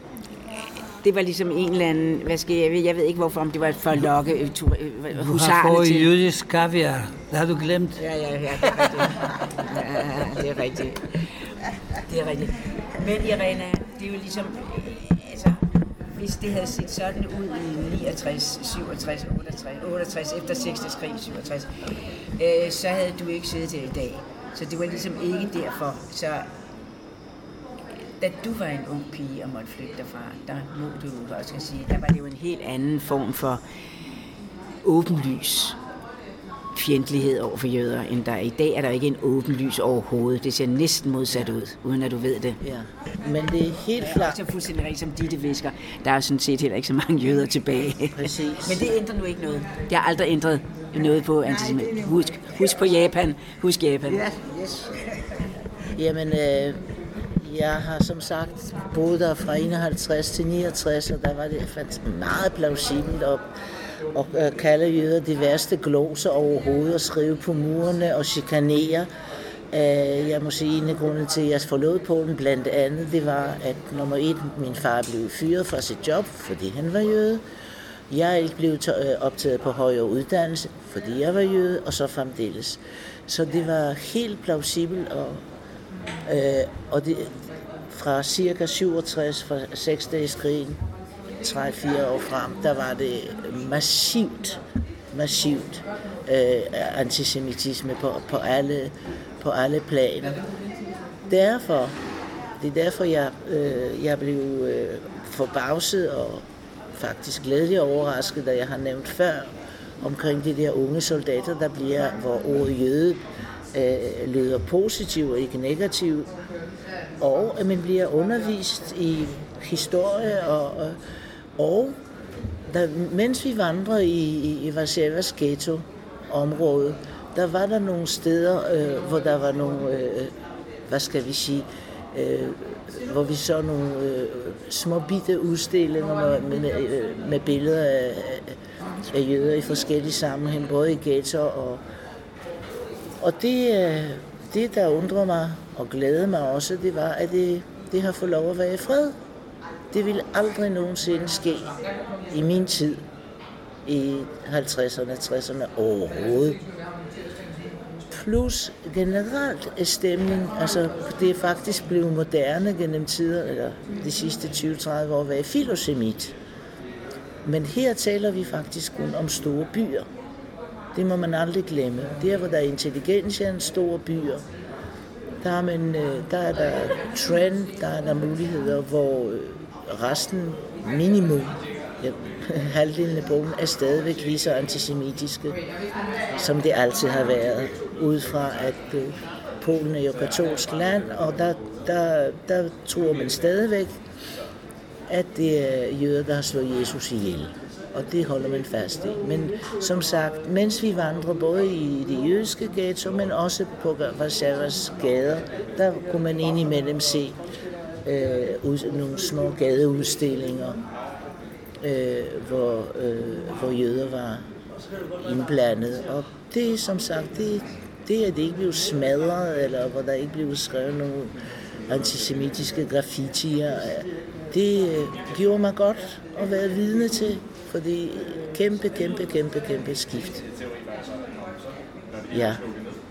det var ligesom en eller anden, jeg ved ikke hvorfor, om det var for at lokke husarerne til. Du har fået jødisk kaviar, det har du glemt. Ja, det er rigtigt. Det er rigtigt. Men Irena, det er jo ligesom, altså, hvis det havde set sådan ud i 69, 67, 68, efter 60. krig, 67, så havde du ikke siddet her i dag. Så det var ligesom ikke derfor. Så da du var en ung pige og måtte flytte derfra, der må du også sige, der var det jo en helt anden form for åbenlys fjendtlighed over for jøder, end der i dag er der ikke en åbenlys overhovedet. Det ser næsten modsat ud, uden at du ved det. Ja, men det er helt klart. Det er fuldstændig rigtigt, som Ditte visker. Der er sådan set heller ikke så mange jøder tilbage. Præcis. Men det ændrer nu ikke noget. Det har aldrig ændret noget på antisemitisme. Husk på Japan. Husk Japan. Ja, yes. Jamen, jeg har som sagt boet der fra 51 til 69, og der var det meget plausibelt at kalde jøder de værste gloser overhovedet, og skrive på murene og chikanere. Jeg må sige, en af grunden til, at jeg forlod Polen blandt andet, det var, at nummer 1, min far blev fyret fra sit job, fordi han var jøde. Jeg ikke blev optaget på højere uddannelse, fordi jeg var jøde, og så fremdeles. Så det var helt plausibelt, og det, fra cirka 67, fra 6-dageskrigen, 3-4 år frem, der var det massivt antisemitisme på alle planer. Det er derfor, jeg blev forbavset og faktisk glædelig overrasket, da jeg har nævnt før, omkring de der unge soldater, der bliver, hvor ordet jøde lyder positivt og ikke negativt, og at man bliver undervist i historie, og mens vi vandrede i Warszawas ghetto-område, der var der nogle steder, hvor der var nogle, hvor vi så nogle små bitte udstillinger med billeder af jøder i forskellige sammenhæng, både i ghetto og det, der undrer mig og glæder mig også, det var, at det har fået lov at være i fred. Det ville aldrig nogensinde ske i min tid, i 50'erne, 60'erne overhovedet. Plus generelt stemning, altså det er faktisk blevet moderne gennem tider, eller de sidste 20-30 år, at være filosemit. Men her taler vi faktisk kun om store byer. Det må man aldrig glemme. Der, hvor der er intelligensien, store byer, der er der trend, der er der muligheder, hvor resten minimum, halvdelen af bogen, er stadigvæk lige så antisemitiske, som det altid har været, ud fra at Polen er jo katolsk land, og der tror man stadigvæk, at det er jøder, der har slået Jesus ihjel. Og det holder man fast i. Men som sagt, mens vi vandrer både i de jødiske ghetto, men også på Warszawas gader, der kunne man indimellem se nogle små gadeudstillinger, hvor jøder var indblandet. Og det som sagt, det at det ikke blev smadret, eller hvor der ikke blev skrevet nogle antisemitiske graffitier, det gjorde mig godt at være vidne til, fordi kæmpe skift. Ja.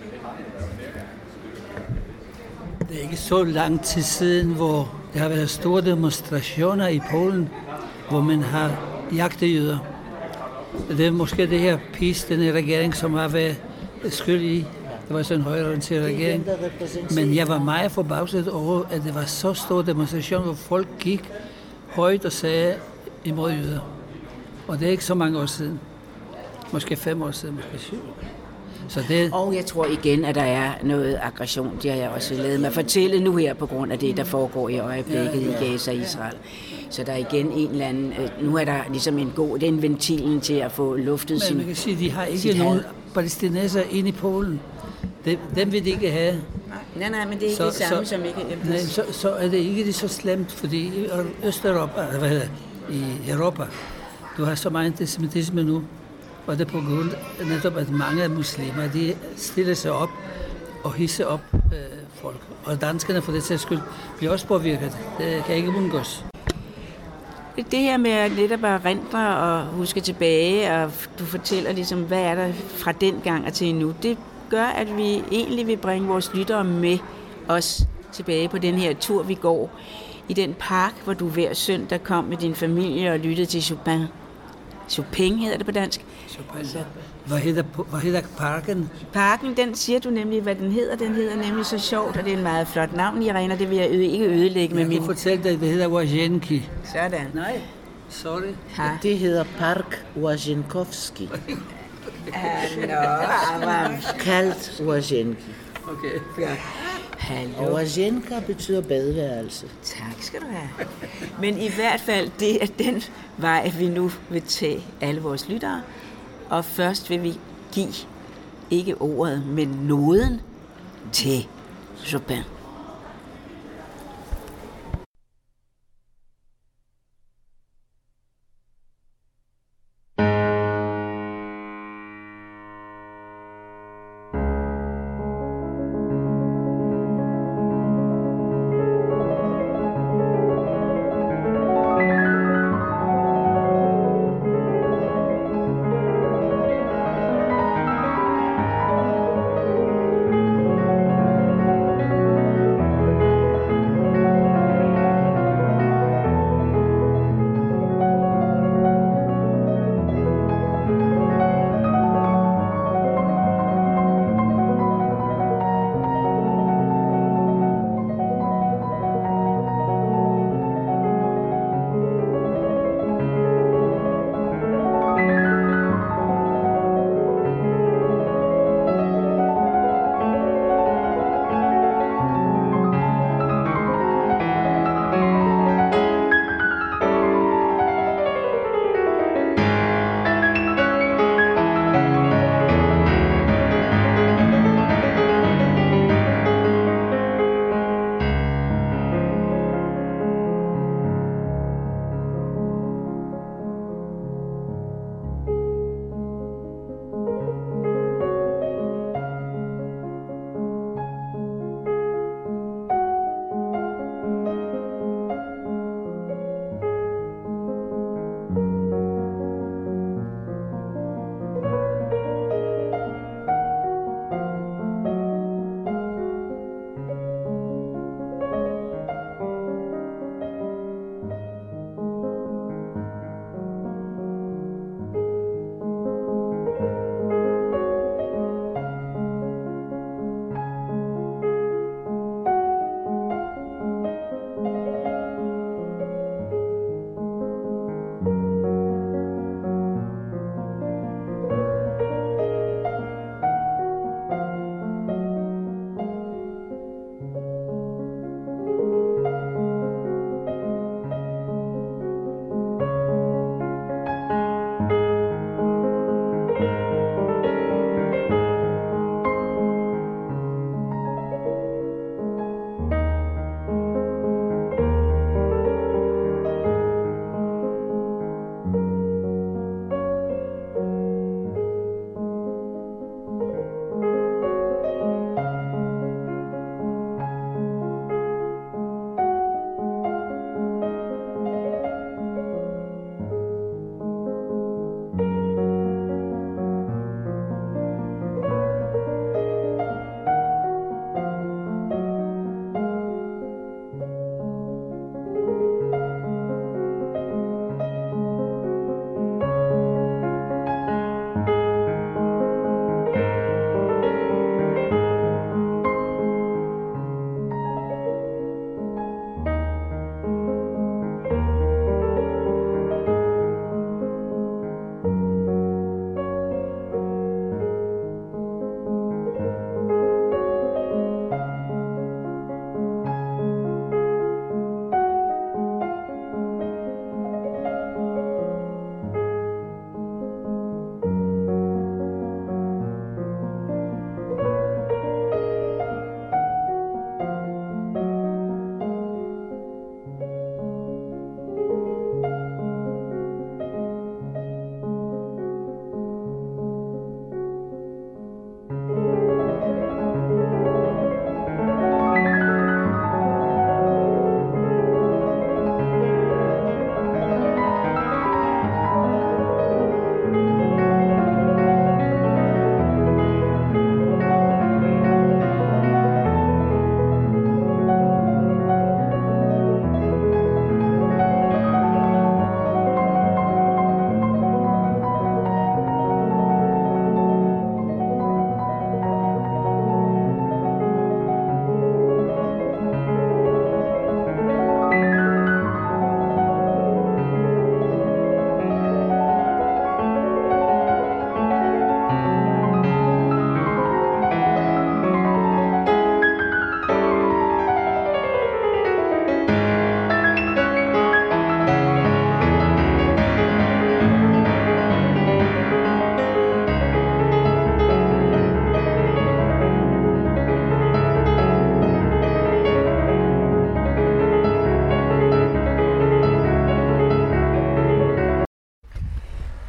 Det er ikke så lang tid siden, hvor der har været store demonstrationer i Polen, hvor man har jagtet jøder. Det er måske det her PiS, den regering, som har været skyld i. Det var sådan en højreorienteret regering. Men jeg var meget forbavset over, at det var så stor demonstration, hvor folk gik højt og sagde imod jøder. Og det er ikke så mange år siden. Måske 5 år siden, måske 7. Så det... Og jeg tror igen, at der er noget aggression. Det har jeg også lavet mig fortælle nu her, på grund af det, der foregår i øjeblikket i Gaza og Israel. Så der er igen en eller anden... Nu er der ligesom den ventilen til at få luftet sin... Men man kan sige, at de har ikke nogen palæstinenser inde i Polen. Dem vil de ikke have. Nej, men det er ikke det samme som ikke... Nej, så er det ikke så slemt, fordi i Østeuropa, i Europa, du har så meget antisemitisme nu, og det er på grund af netop, at mange muslimer, de stiller sig op og hisser op folk. Og danskerne for det sags skyld bliver også påvirket. Det kan ikke undgås. Det her med at netop at erindre og huske tilbage, og du fortæller ligesom, hvad er der fra den gang og til nu, det gør, at vi egentlig vil bringe vores lyttere med os tilbage på den her tur, vi går i den park, hvor du hver søndag kom med din familie og lyttede til Chopin. Chopin hedder det på dansk. Chopin. Hvad hedder parken? Parken, den siger du nemlig, hvad den hedder. Den hedder nemlig så sjovt, og det er en meget flot navn, Irena. Det vil jeg ikke ødelægge med min... Jeg kan fortælle dig, det hedder Wajenki. Sådan. Nej. Sorry. Det hedder Park Uajenkovski. Kaldt Uajenki. Okay. Hallo. Uajenka betyder badeværelse. Tak skal du have. Men i hvert fald, det er den vej, vi nu vil tage alle vores lyttere. Og først vil vi give, ikke ordet, men noden til Chopin.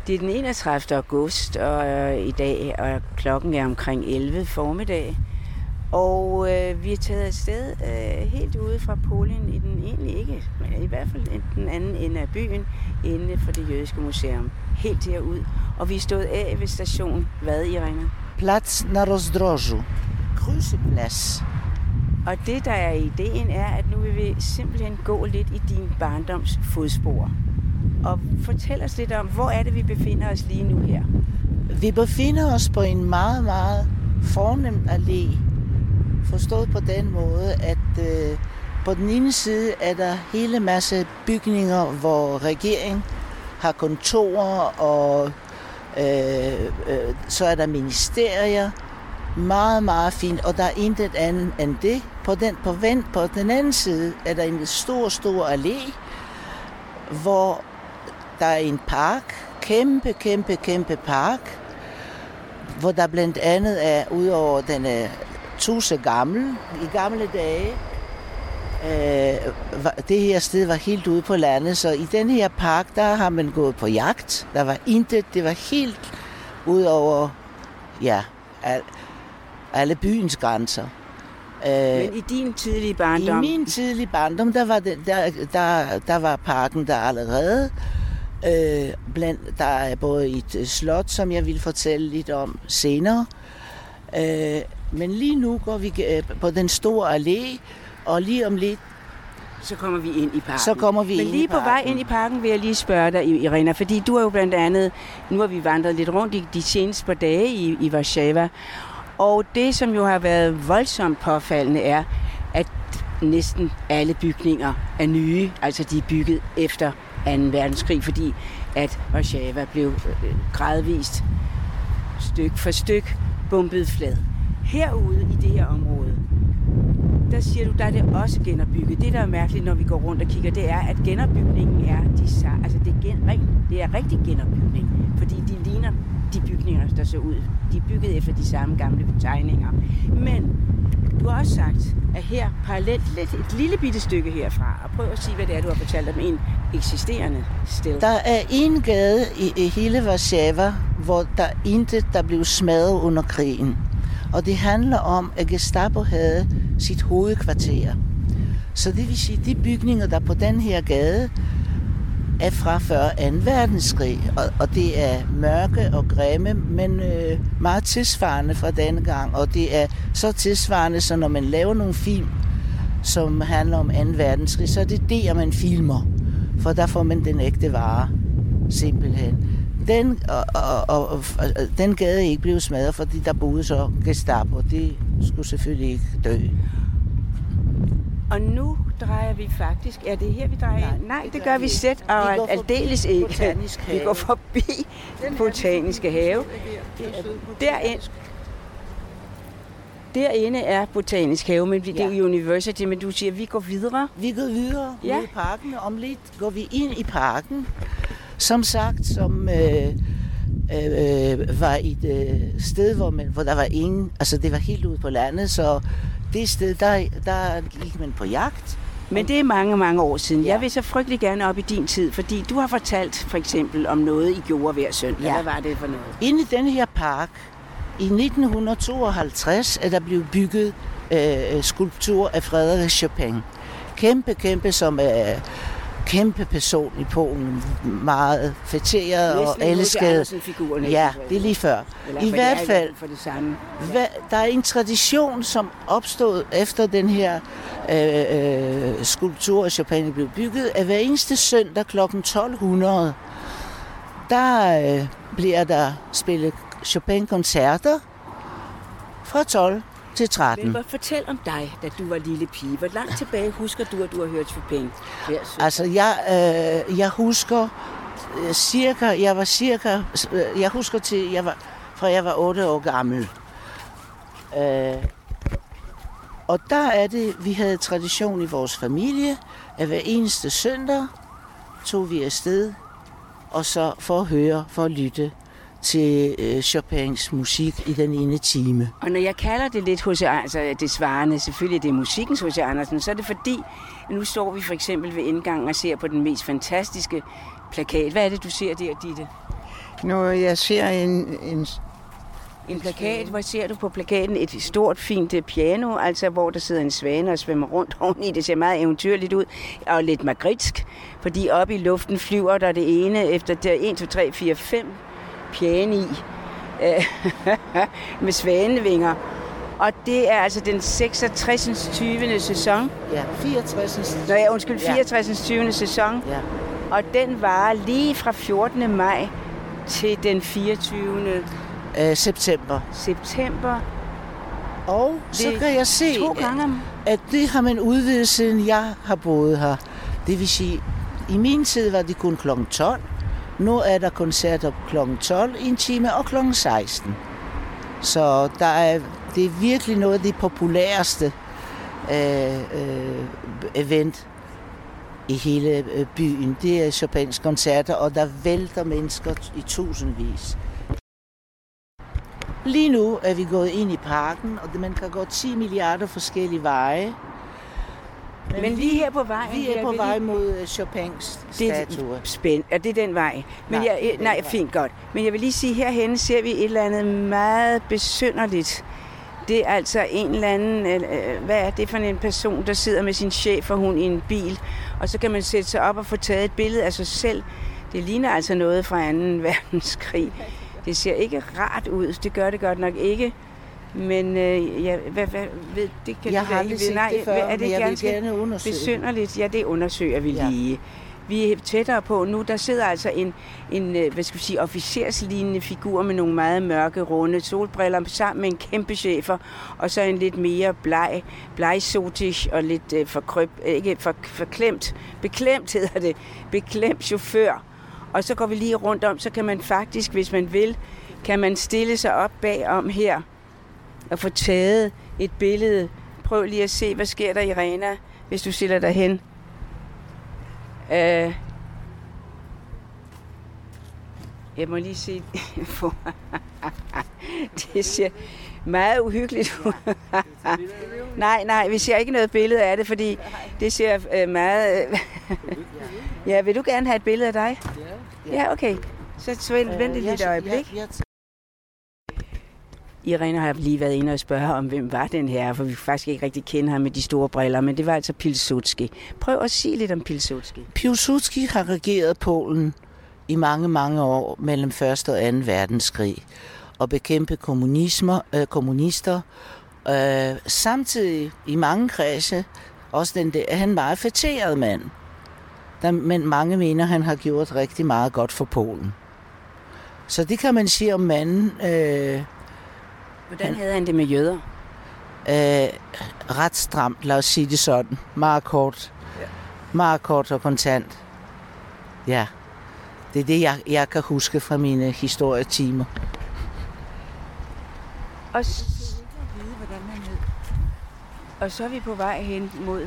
Det er den 31. august, og i dag, og klokken er omkring 11 formiddag. Og vi er taget afsted helt ude fra Polen i den egentlig ikke, men i hvert fald den anden ende af byen, inde for det jødiske museum. Helt derud. Og vi er stået af ved station, hvad, Irina? Plads na rozdrożu. Krydseplads. Og det, der er ideen, er, at nu vil vi simpelthen gå lidt i din barndoms fodspor. Og fortæl os lidt om, hvor er det, vi befinder os lige nu her? Vi befinder os på en meget, meget fornem allé. Forstået på den måde, at på den ene side er der hele masse bygninger, hvor regeringen har kontorer, og så er der ministerier. Meget, meget fint, og der er intet andet end det. På den anden side er der en stor allé, hvor der er en park, kæmpe park, hvor der blandt andet er, udover den er 1000 gammel, i gamle dage, det her sted var helt ude på landet, så i den her park, der har man gået på jagt. Der var intet, det var helt udover, ja, alle byens grænser. Men i din tidlige barndom? I min tidlige barndom, der var parken der allerede. Der er både et slot, som jeg vil fortælle lidt om senere. Men lige nu går vi på den store allé, og lige om lidt så kommer vi ind i parken. Men lige på vej ind i parken vil jeg lige spørge dig, Irina, fordi du har jo blandt andet, nu har vi vandret lidt rundt de seneste par dage i Warszawa, og det, som jo har været voldsomt påfaldende, er, at næsten alle bygninger er nye, altså de er bygget efter 2. verdenskrig, fordi at Warszawa blev gradvist styk for styk bombet flad. Herude i det her område, der siger du, der er det også genopbygget. Det, der er mærkeligt, når vi går rundt og kigger, det er, at genopbygningen er det er rigtig genopbygning, fordi de ligner de bygninger, der ser ud. De er bygget efter de samme gamle tegninger. Men du har også sagt, at her parallelt lidt et lille bitte stykke herfra, og prøv at sige, hvad det er, du har fortalt om en eksisterende sted. Der er en gade i hele Warszawa, hvor der intet, der blev smadret under krigen. Og det handler om, at Gestapo havde sit hovedkvarter. Så det vil sige, de bygninger, der på den her gade, er fra før 2. verdenskrig. Og det er mørke og grimme, men meget tidsvarende fra denne gang. Og det er så tidsvarende, så når man laver nogle film, som handler om 2. verdenskrig, så er det der, man filmer. For der får man den ægte vare, simpelthen. Den gade ikke blev smadret, fordi der boede så Gestapo. Det skulle selvfølgelig ikke dø. Og nu drejer vi faktisk... Er det her, vi drejer ind? Nej, det gør vi slet, og aldeles ikke. Vi går forbi den botaniske have. Derinde er botanisk have, men det er university, men du siger, at vi går videre. Vi går videre i parken, og om lidt går vi ind i parken. Som sagt, som var et sted, hvor der var ingen... Altså, det var helt ude på landet, så det sted, der gik man på jagt. Men det er mange, mange år siden. Ja. Jeg vil så frygtelig gerne op i din tid, fordi du har fortalt for eksempel om noget, I gjorde hver søndag. Ja. Hvad var det for noget? Inde i denne her park, i 1952, er der blevet bygget skulptur af Frédéric Chopin. Kæmpe, som kæmpe person i Polen, meget fætteret og elsket. Ja, det er lige før. I hvert fald, for det samme. Der er en tradition, som opstod efter den her skulptur af Chopin blev bygget, at hver eneste søndag kl. 1200, der bliver der spillet Chopin-koncerter fra 12 til 13. Men fortæl om dig, da du var lille pige. Hvor langt tilbage husker du, at du har hørt Chopin? Altså, jeg husker jeg husker til, fra jeg var 8 år gammel. Og der er det, vi havde tradition i vores familie, at hver eneste søndag tog vi afsted, og så for at lytte til Chopins musik i den ene time. Og når jeg kalder det lidt H.C. altså det svarende, selvfølgelig det er musikkens H.C. Andersen, så er det fordi, nu står vi for eksempel ved indgangen og ser på den mest fantastiske plakat. Hvad er det, du ser der, Ditte? Når jeg ser En plakat, hvor ser du på plakaten et stort, fint piano, altså hvor der sidder en svane og svømmer rundt oveni. Det ser meget eventyrligt ud, og lidt magritsk, fordi oppe i luften flyver der det ene efter det 1, 2, 3, 4, 5 piani med svanevinger. Og det er altså den 66. 20. sæson. Ja, 64. Nå ja, undskyld, 64. 20. sæson. Ja. Og den varer lige fra 14. maj til den 24. september. Og så kan jeg se, 2 gange. at det har man udvidet, siden jeg har boet her. Det vil sige, i min tid var det kun kl. 12. Nu er der koncerter kl. 12, 1 time og kl. 16. Så det er virkelig noget af det populæreste event i hele byen. Det er Chopins koncerter, og der vælter mennesker i tusindvis. Lige nu er vi gået ind i parken, og man kan gå 10 milliarder forskellige veje. Men lige her på vejen... Vi er på vej mod Chopins statue. Er det den vej? Men Nej, fint, godt. Men jeg vil lige sige, herhenne ser vi et eller andet meget besynderligt. Det er altså en eller anden... hvad er det for en person, der sidder med sin cheferhund i en bil, og så kan man sætte sig op og få taget et billede af sig selv. Det ligner altså noget fra 2. verdenskrig. Det ser ikke rart ud. Det gør det godt nok ikke. Men hvad ved det kan jeg har aldrig set det før, er det men jeg vil gerne undersøge besynderligt? Ja, det undersøger vi lige. Ja. Vi er tættere på nu. Der sidder altså en hvad skal vi sige, officerslignende figur med nogle meget mørke, runde solbriller sammen med en kæmpe chefer, og så en lidt mere blegsotisk og lidt beklemt hedder det, beklemt chauffør. Og så går vi lige rundt om, så kan man faktisk, hvis man vil, kan man stille sig op bagom her og få taget et billede. Prøv lige at se, hvad sker der, Irena, hvis du stiller dig hen. Jeg må lige se. Det ser meget uhyggeligt ud. Nej, vi ser ikke noget billede af det, fordi det ser meget... Ja, vil du gerne have et billede af dig? Ja, okay. Så vent lige et øjeblik. Irena har lige været inde og spørge om, hvem var den her, for vi faktisk ikke rigtig kender ham med de store briller, men det var altså Pilsudski. Prøv at sige lidt om Pilsudski. Pilsudski har regeret Polen i mange, mange år mellem 1. og 2. verdenskrig og bekæmpe kommunister. Samtidig i mange kredse, også er han meget fætteret mand. Men mange mener, han har gjort rigtig meget godt for Polen. Så det kan man sige om manden. Hvordan havde han det med jøder? Ret stramt, lad os sige det sådan. Meget kort. Ja. Meget kort og kontant. Ja. Det er det, jeg kan huske fra mine historietimer. Og så er vi på vej hen mod...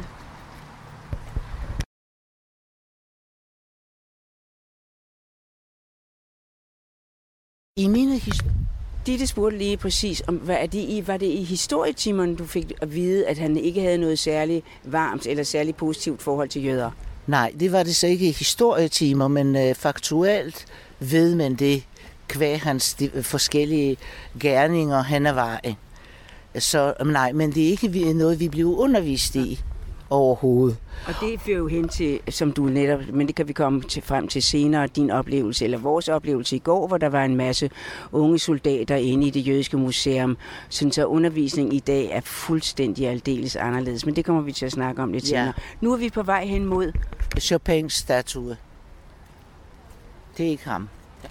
I mine Ditte spurgte lige præcis, om var det i historietimerne, du fik at vide, at han ikke havde noget særligt varmt eller særligt positivt forhold til jøder? Nej, det var det så ikke i historietimer, men faktuelt ved man det, kvæg hans forskellige gerninger hen ad vejen. Så nej, men det er ikke noget, vi blev undervist i overhovedet. Og det fører jo hen til, som du netop, men det kan vi komme frem til senere, din oplevelse, eller vores oplevelse i går, hvor der var en masse unge soldater inde i det jødiske museum, så undervisning i dag er fuldstændig aldeles anderledes, men det kommer vi til at snakke om lidt senere. Nu er vi på vej hen mod Chopins statue. Det er ikke ham.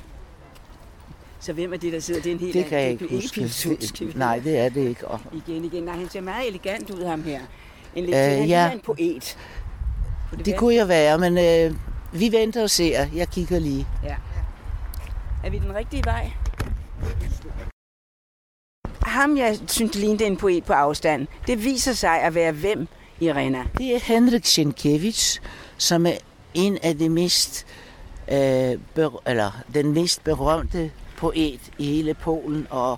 Så hvem er det, der sidder? Det er en helt det kan jeg ikke huske. Nej, det er det ikke. Igen. Nej, han ser meget elegant ud, ham her. Han er en poet. Det kunne jeg være, men vi venter og ser. Jeg kigger lige. Ja. Er vi den rigtige vej? Ham, jeg synes, lignede en poet på afstand. Det viser sig at være hvem, Irena? Det er Henryk Sienkiewicz, som er en af de mest, den mest berømte poet i hele Polen, og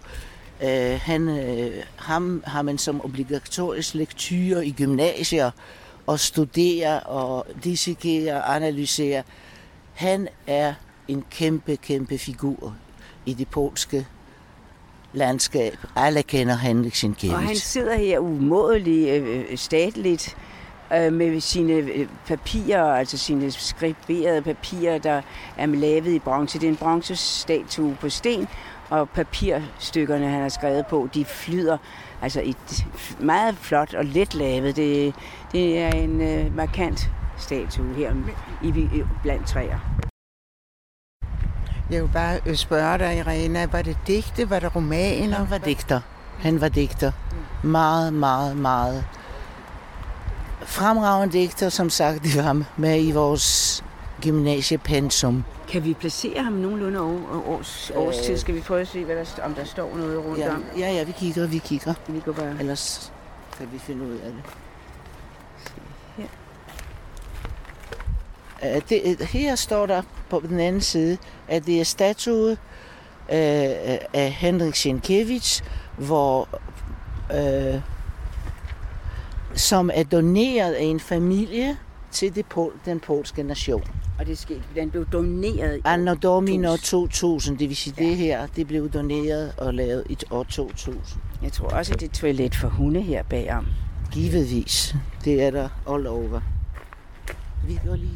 ham har man som obligatorisk lektyre i gymnasier og studerer og dissekerer og analyserer. Han er en kæmpe figur i det polske landskab. Alle kender Henryk Sienkiewicz. Og han sidder her umådeligt statligt med sine papirer, altså sine skriberede papirer, der er lavet i bronze. Det er en bronzestatue på sten, og papirstykkerne, han har skrevet på, de flyder. Altså et meget flot og let lavet. Det er en markant statue her blandt træer. Jeg vil bare spørge dig, Irena, var det digte, var det romaner? Han var digter. Meget fremragende digter, som sagt, det var med i vores gymnasiepensum. Kan vi placere ham nogenlunde årstid? Skal vi prøve at se, om der står noget rundt om? Ja, vi kigger. Vi går bare. Ellers kan vi finde ud af det. Her står der på den anden side, at det er statue af Henryk Sienkiewicz, som er doneret af en familie til den polske nation. Og det skete, den blev doneret i Anno Domini 2000, det vil sige det her, det blev doneret og lavet i år 2000. Jeg tror også, at det er toilet for hunde her bagom. Givetvis. Det er der all over. Vi går lige...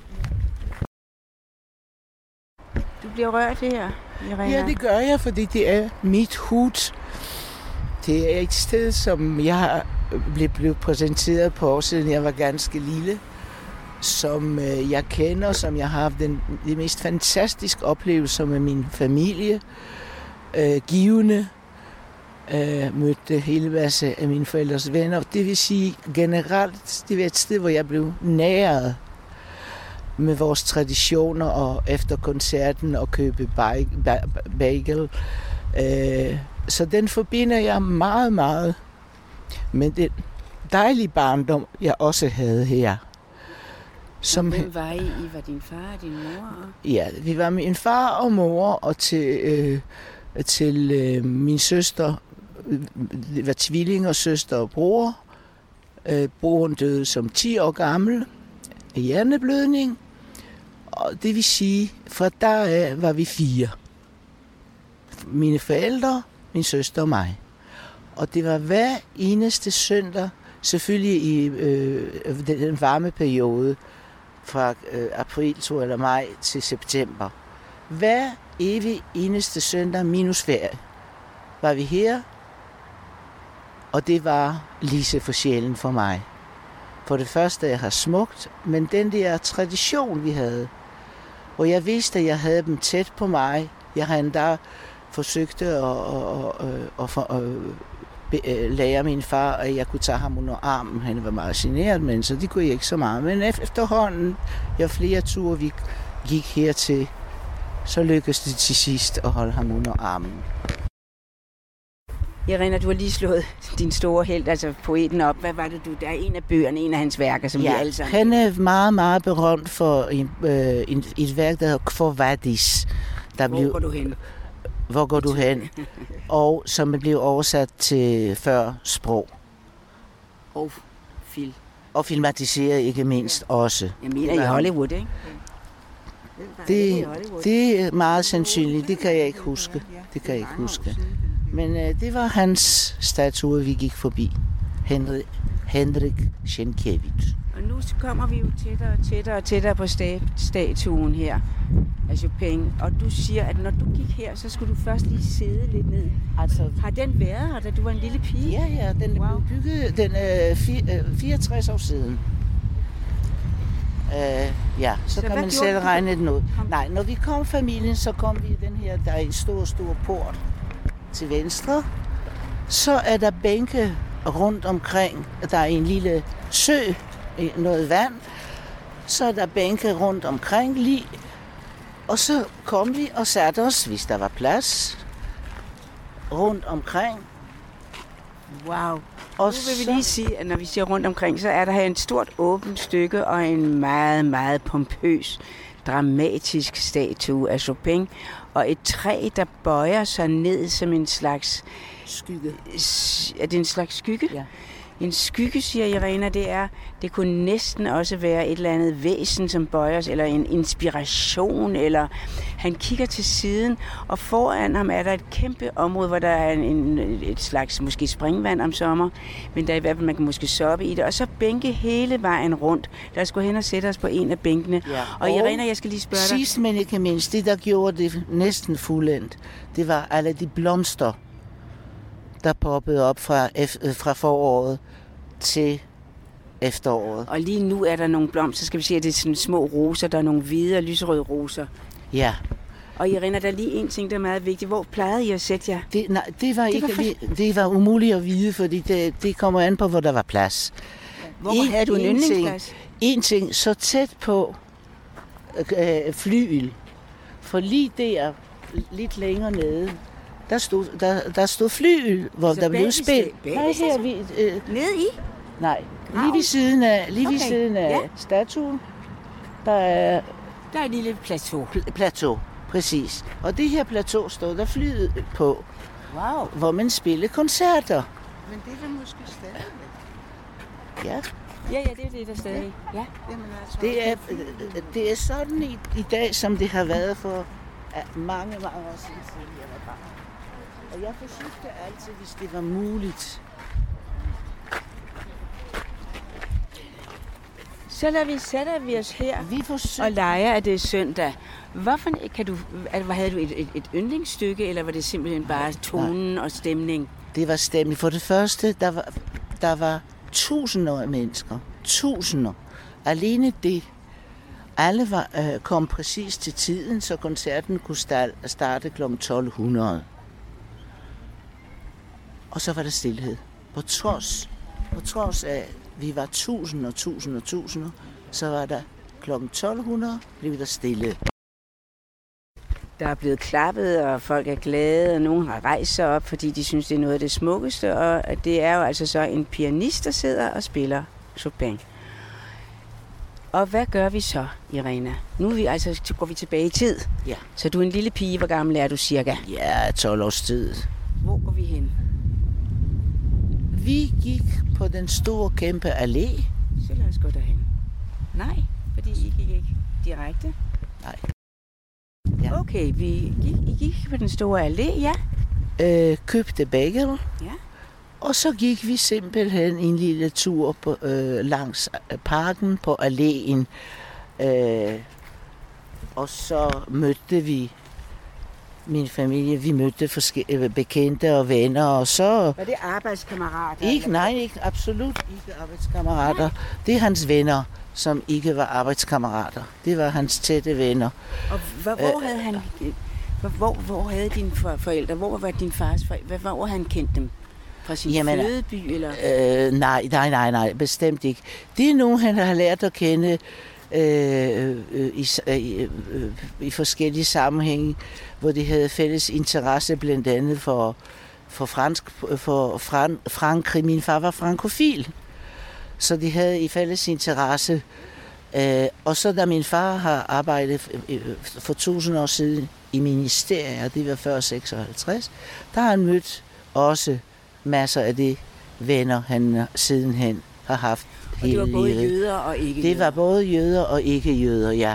Du bliver rørt her, Irena? Ja, det gør jeg, fordi det er mit hus. Det er et sted, som jeg blev præsenteret på, siden jeg var ganske lille. Som jeg kender, som jeg har haft de mest fantastiske oplevelser med min familie. Givende. Mødte hele masse af mine forældres venner. Det vil sige generelt, det var et sted, hvor jeg blev næret med vores traditioner og efter koncerten og købe bagel. Så den forbinder jeg meget med den dejlige barndom, jeg også havde her. Hvem var I? Var din far og din mor? Ja, vi var min far og mor, og til min søster, det var tvillinger, søster og bror. Broren døde som 10 år gammel af hjerneblødning, og det vil sige, fra deraf var vi 4. Mine forældre, min søster og mig. Og det var hver eneste søndag, selvfølgelig i den varme periode, fra april, eller maj til september. Hver evig eneste søndag minus ferie var vi her, og det var lige så for sjælen for mig. For det første, jeg har smukt, men den der tradition, vi havde, hvor jeg vidste, at jeg havde dem tæt på mig. Jeg har endda forsøgt at lære min far, at jeg kunne tage ham under armen. Han var meget generet, men så det kunne jeg ikke så meget. Men efterhånden, flere ture vi gik hertil, så lykkedes det til sidst at holde ham under armen. Irena, du har lige slået din store helt, altså poeten op. Hvad var det, der er en af bøgerne, en af hans værker, som vi alle sammen... Han er meget berømt for et værk, der hedder Quo Vadis. Hvor går du hen? Og som blev oversat til 40 sprog. Og filmatiseret ikke mindst også. Jeg mener i Hollywood, ikke? Det er meget sandsynligt. Det kan jeg ikke huske. Men det var hans statue, vi gik forbi. Henryk Sienkiewicz. Og nu kommer vi jo tættere på statuen her af Chopin. Og du siger, at når du gik her, så skulle du først lige sidde lidt ned. Altså, har den været her, da du var en lille pige? Ja, den blev bygget 64 år siden. Så kan man selv regne den ud. Nej, når vi kom familien, så kom vi i den her, der er en stor port til venstre. Så er der bænke rundt omkring. Der er en lille sø, noget vand. Så er der bænke rundt omkring lige. Og så kom vi og satte os, hvis der var plads, rundt omkring. Wow. Og nu vil vi lige sige, at når vi siger rundt omkring, så er der her et stort åbent stykke og en meget, meget pompøs, dramatisk statue af Chopin. Og et træ, der bøjer sig ned som en slags... Skygge. Er det en slags skygge? Ja. En skygge, siger Irena, det kunne næsten også være et eller andet væsen, som bøjer os, eller en inspiration, eller han kigger til siden, og foran ham er der et kæmpe område, hvor der er et slags måske springvand om sommer, men der er i hvert fald, man kan måske soppe i det, og så bænke hele vejen rundt. Lad os gå hen og sætte os på en af bænkene. Ja. Og Irena, jeg skal lige spørge dig. Sidst, men ikke mindst, det der gjorde det næsten fuldendt, det var alle de blomster, der poppede op fra foråret til efteråret. Og lige nu er der nogle blomster, skal vi sige, at det er sådan små roser, der er nogle hvide og lyserøde roser. Ja. Og Irena, der er lige en ting, der er meget vigtig. Hvor plejede I at sætte jer? Det var umuligt at vide, fordi det kommer an på, hvor der var plads. Hvor havde du en yndlingsplads? En ting, så tæt på flyel. For lige der, lidt længere nede, der stod flyel, hvor så der blev spillet. Nej, her nede i? Nej, lige ved siden af statuen, der er et lille plateau. Plateau, præcis. Og det her plateau stod der flyet på, hvor man spillede koncerter. Men det er da måske stadig. Ja. Ja, det er det, der stadig. Ja. Jamen, altså, det er sådan i dag, som det har været for mange år siden jeg var barn. Og jeg forsøgte altid, hvis det var muligt. Så sætter vi os her og leger, at det er søndag. Havde du et yndlingsstykke, eller var det simpelthen bare tonen og stemning? Det var stemning. For det første, der var tusinder af mennesker. Tusinder. Alene det. Alle kom præcis til tiden, så koncerten kunne starte kl. 1200. Og så var der stilhed. På trods af, at vi var tusinder, så var der kl. 1200, blev der stille. Der er blevet klappet, og folk er glade, og nogen har rejst sig op, fordi de synes, det er noget af det smukkeste. Og det er jo altså så en pianist, der sidder og spiller Chopin. Og hvad gør vi så, Irena? Nu går vi tilbage i tid. Ja. Så du er en lille pige. Hvor gammel er du cirka? Ja, 12 års tid. Hvor går vi hen? Vi gik på den store, kæmpe allé. Så lad os gå derhen. Nej, fordi I gik ikke direkte? Nej. Ja. Okay, I gik på den store allé, ja. Købte bagel. Ja. Og så gik vi simpelthen en lille tur langs parken på alléen. Og så mødte vi min familie. Vi mødte bekendte og venner, og så... Var det arbejdskammerater? Nej, absolut ikke arbejdskammerater. Nej. Det er hans venner, som ikke var arbejdskammerater. Det var hans tætte venner. Og hvor havde han... Hvor havde dine forældre? Hvor var din fars forældre? Hvor havde han kendt dem? Fra sin fødeby, eller? Nej, bestemt ikke. Det er nogen, han har lært at kende i forskellige sammenhænge, hvor de havde fælles interesse, blandt andet for Frankrig. Min far var frankofil, så de havde i fælles interesse. Og så da min far har arbejdet for 1000 år siden i ministeriet, det var før 56, der har han mødt også masser af de venner, han sidenhen har haft. Og det var både jøder og ikke jøder? Det var både jøder og ikke jøder, ja.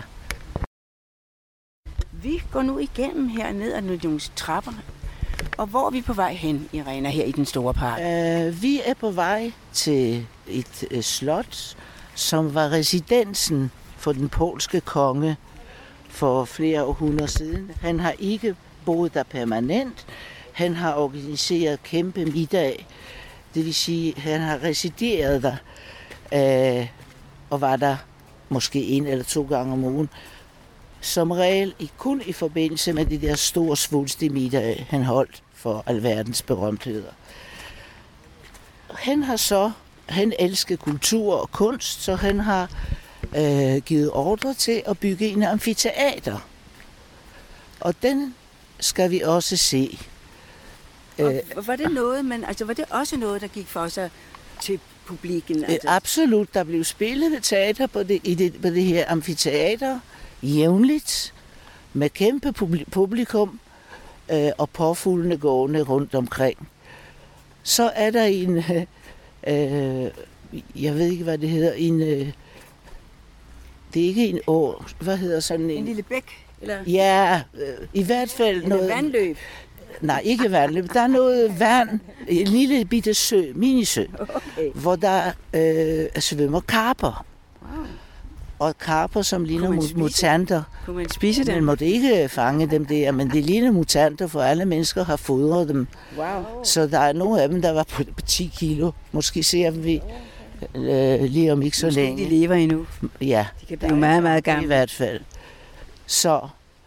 Vi går nu igennem herned og nogle trapper. Og hvor er vi på vej hen, Irena, her i den store park? Vi er på vej til et slot, som var residensen for den polske konge for flere århundreder siden. Han har ikke boet der permanent. Han har organiseret kæmpe middag. Det vil sige, at han har resideret der og var der måske 1 eller 2 gange om ugen. Som regel kun i forbindelse med de der store svulstige middag, han holdt for alverdens berømtheder. Han elsker kultur og kunst, så han har givet ordre til at bygge en amfiteater. Og den skal vi også se. Og var det noget, var det også noget, der gik for sig til publikken? Altså? Absolut. Der blev spillet teater på det her amfiteater jævnligt med kæmpe publikum og påfuglende gående rundt omkring. Så er der jeg ved ikke, hvad det hedder, det er ikke en å, hvad hedder sådan en? En lille bæk? Eller? Ja, i hvert fald noget... vandløb? Nej, ikke vandløb. Der er noget vand, en lille bitte sø, minisø, hvor der svømmer karper. Wow. Og karper, som ligner mutanter. Kunne man spise dem? Man måtte ikke fange dem der, men det ligner mutanter, for alle mennesker har fodret dem. Wow. Så der er nogle af dem, der var på 10 kilo. Måske ser vi lige om ikke så længe. De lever endnu. Ja. De kan blive meget, meget gamle. I hvert fald. Så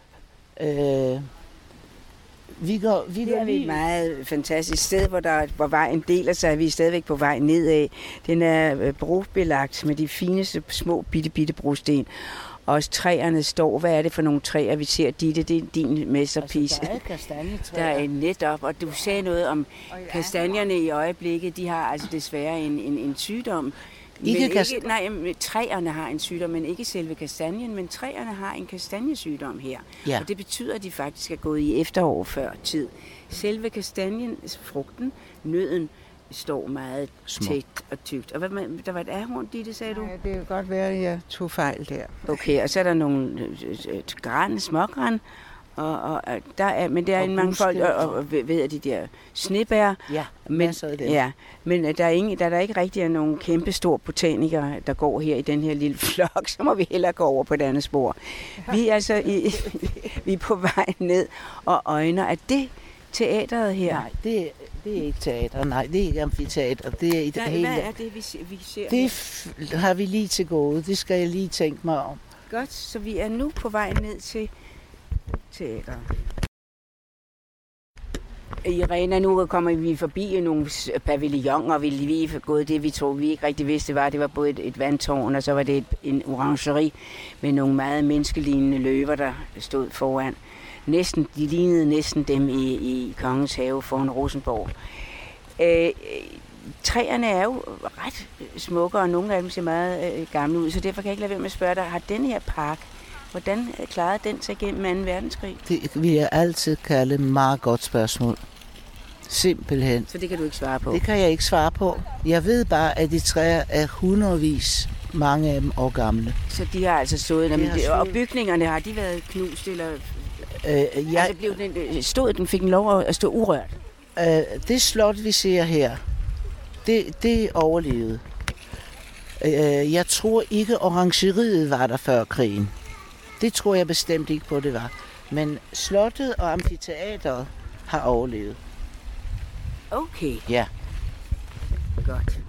vi går lige et meget fantastisk sted, hvor vejen deler sig. Vi er stadigvæk på vej nedad. Den er brobelagt med de fineste små bitte brosten. Og træerne står. Hvad er det for nogle træer, vi ser? Det er din masterpiece. Altså, der er kastanjetræer. Der er netop. Og du sagde noget om kastanjerne i øjeblikket. De har altså desværre en sygdom. Træerne har en sygdom, men ikke selve kastanjen, men træerne har en kastanjesygdom her. Ja. Og det betyder, at de faktisk er gået i efterår før tid. Selve kastanjen, frugten, nøden, står meget tæt og tykt. Og der var et ahorn, Ditte, sagde du? Ja, det kan godt være, at jeg tog fejl der. Okay, og så er der nogle smågran, men der er en mangfold, og ved at de der snebær. Ja, masser af dem. Ja, men der er ikke rigtig nogen kæmpe store botanikere, der går her i den her lille flok, så må vi hellere gå over på et andet spor. Vi er altså vi er på vej ned og øjner, at det teateret her... Nej, det er ikke teater, nej, det er ikke amfiteater. Det er det hele. Hvad er det, vi ser? Det har vi lige til gode, det skal jeg lige tænke mig om. Godt, så vi er nu på vej ned til teateret. Irena, nu kommer vi forbi nogle pavilloner, og vi lige gået det, vi troede, vi ikke rigtig vidste, det var både et vandtårn, og så var det en orangerie med nogle meget menneskelignende løver, der stod foran. De lignede næsten dem i Kongens Have foran Rosenborg. Træerne er jo ret smukke, og nogle af dem ser meget gamle ud, så derfor kan jeg ikke lade være med at spørge dig, har denne her park, hvordan klarede den sig gennem 2. verdenskrig? Det vil jeg altid kalde et meget godt spørgsmål. Simpelthen. Så det kan du ikke svare på? Det kan jeg ikke svare på. Jeg ved bare, at de træer er hundredvis, mange af dem år gamle. Så de har altså stået, og bygningerne, har de været knust, eller... den fik den lov at stå urørt? Det slot, vi ser her, det overlevede. Jeg tror ikke, orangeriet var der før krigen. Det tror jeg bestemt ikke på, det var. Men slottet og amfiteateret har overlevet. Okay. Ja. Godt.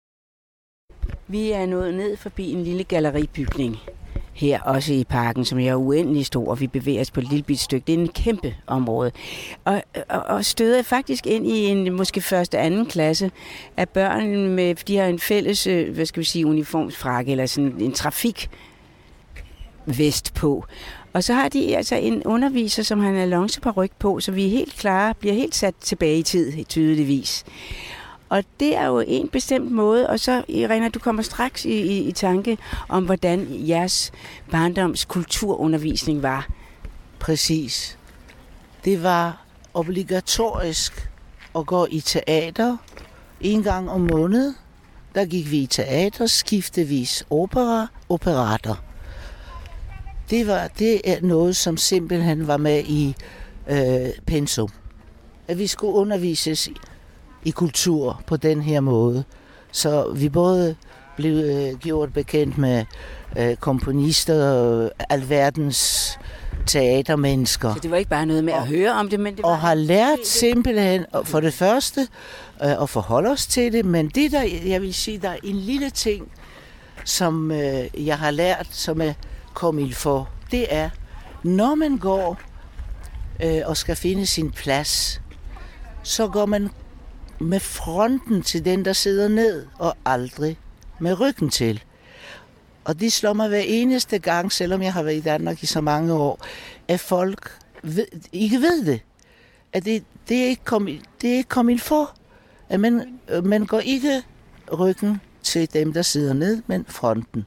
Vi er nået ned forbi en lille galleribygning. Her også i parken, som er uendelig stor, og vi bevæger os på et lille bit stykke. Det er en kæmpe område. Og støder faktisk ind i en måske første anden klasse af børn med, de har en fælles, uniformsfrakke eller sådan en trafikvest på. Og så har de altså en underviser, som har en annonceparyk på, så vi er helt klare, bliver helt sat tilbage i tid, tydeligvis. Og det er jo en bestemt måde, og så, Irena, du kommer straks i tanke om, hvordan jeres barndoms kulturundervisning var. Præcis. Det var obligatorisk at gå i teater 1 gang om måneden. Der gik vi i teater, skiftevis operater. Det er noget, som simpelthen var med i pensum. At vi skulle undervises i kultur på den her måde. Så vi både blev gjort bekendt med komponister og alverdens teatermennesker. Så det var ikke bare noget med at høre om det, men det var... Og har lært simpelthen, for det første, at forholde os til det, men det der, jeg vil sige, der er en lille ting, som jeg har lært, som er kommet for, det er, når man går og skal finde sin plads, så går man med fronten til den, der sidder ned, og aldrig med ryggen til. Og det slår mig hver eneste gang, selvom jeg har været i Danmark i så mange år, at folk ikke ved det. At det er ikke kommet for. At man går ikke ryggen til dem, der sidder ned, men fronten.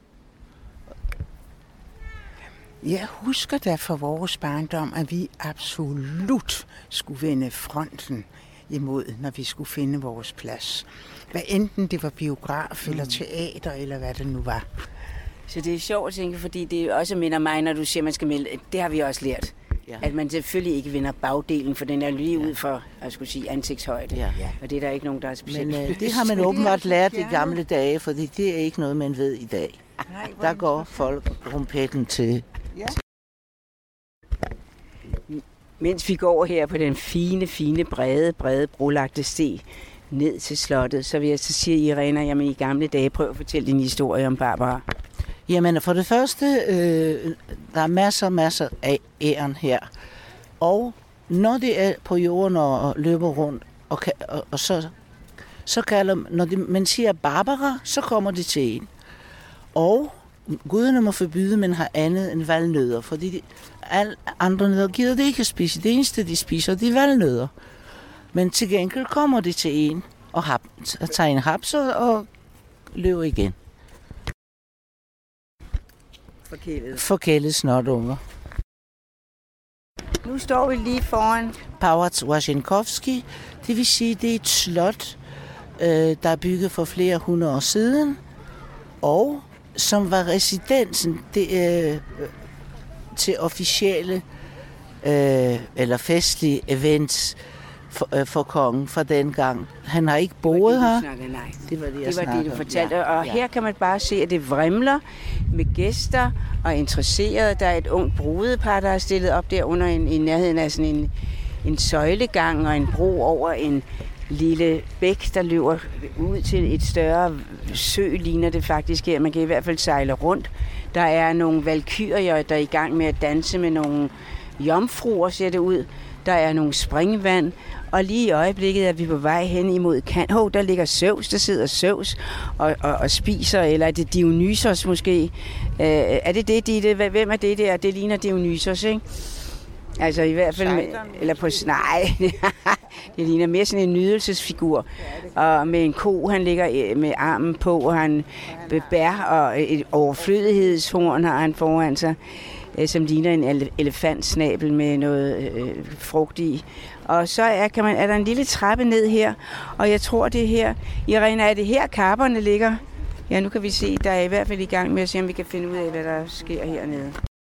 Jeg husker da fra vores barndom, at vi absolut skulle vende fronten imod, når vi skulle finde vores plads. Hvad enten det var biograf eller teater, eller hvad det nu var. Så det er sjovt at tænke, fordi det også minder mig, når du siger, man skal melde. Det har vi også lært. Ja. At man selvfølgelig ikke vinder bagdelen, for den er lige ud for, jeg skulle sige, ansigtshøjde. Ja. Og det er der ikke nogen, der er specielt. Men det har man åbenbart lært i gamle dage, fordi det er ikke noget, man ved i dag. Der går folk rumpetten til. Ja. Mens vi går her på den fine, brede, brolagte sti ned til slottet, så vil jeg så sige, Irena, jamen i gamle dage, prøv at fortælle din historie om Barbara. Jamen for det første, der er masser af æren her. Og når det er på jorden og løber rundt, og så kalder man siger Barbara, så kommer det til en. Og guderne må forbyde, men har andet end valnødder, fordi alle andre nødder gider det ikke at spise. Det eneste, de spiser, det er valnødder. Men til gengæld kommer det til en, og tager en haps og løber igen. Forkælet snotunger. Nu står vi lige foran Pałac Łazienkowski. Det vil sige, det er et slot, der er bygget for flere hundrede år siden, og som var residensen til officielle eller festlige events for kongen fra dengang. Han har ikke boet her. Det var det, du fortalte. Ja. Og her kan man bare se, at det vrimler med gæster og interesserede. Der er et ungt brudepar, der er stillet op der under i nærheden af sådan en søjlegang og en bro over en lille bæk, der løber ud til et større sø, ligner det faktisk her. Man kan i hvert fald sejle rundt. Der er nogle valkyrier, der er i gang med at danse med nogle jomfruer, ser det ud. Der er nogle springvand, og lige i øjeblikket er vi på vej hen imod der ligger Zeus, der sidder Zeus og spiser, eller er det Dionysos måske? Er det det? Hvem er det der? Det ligner Dionysos, ikke? Altså i hvert fald, nej, det ligner mere sådan en nydelsesfigur, og med en ko, han ligger med armen på, og han bær, og et overflødighedshorn har han foran sig, som ligner en elefantsnabel med noget frugt i. Og så er der en lille trappe ned her, og jeg tror det er her. Irena, er det her karperne ligger? Ja, nu kan vi se, der er i hvert fald i gang med at se, om vi kan finde ud af, hvad der sker hernede.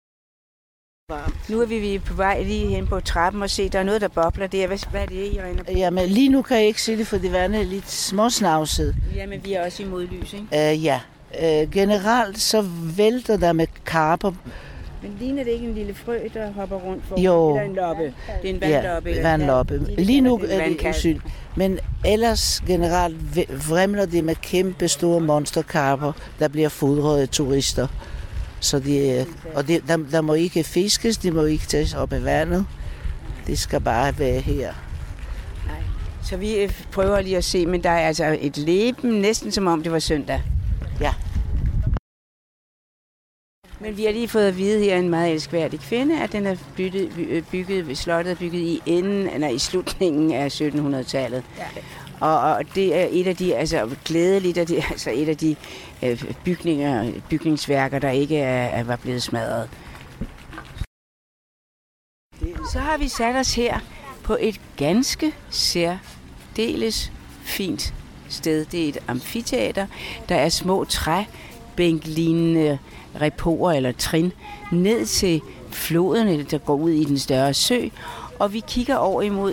Nu er vi på vej lige hen på trappen og se, der er noget, der bobler der. Hvad er det, Irena? Jamen lige nu kan jeg ikke se det, for det vandet er lidt småsnavset. Jamen vi er også i modlys, ikke? Generelt så vælter der med karper. Men ligner det ikke en lille frø, der hopper rundt for? Jo. Eller en loppe? Det er en vandloppe? Ja, vandloppe. Lige nu er det usynligt. Men ellers generelt vrimler det med kæmpe store monsterkarper, der bliver fodret af turister. Så der må ikke fiskes, de må ikke tages op af vandet. Det skal bare være her. Nej. Så vi prøver lige at se, men der er altså et leben, næsten som om det var søndag. Ja. Men vi har lige fået at vide her en meget elskværdig kvinde, at den er bygget slottet er bygget i slutningen af 1700-tallet. Ja. Og det er et af de, glædeligt, at det er et af de bygningsværker, der ikke var blevet smadret. Så har vi sat os her på et ganske særdeles fint sted. Det er et amfiteater. Der er små træbænklignende reporer eller trin ned til floderne, der går ud i den større sø. Og vi kigger over imod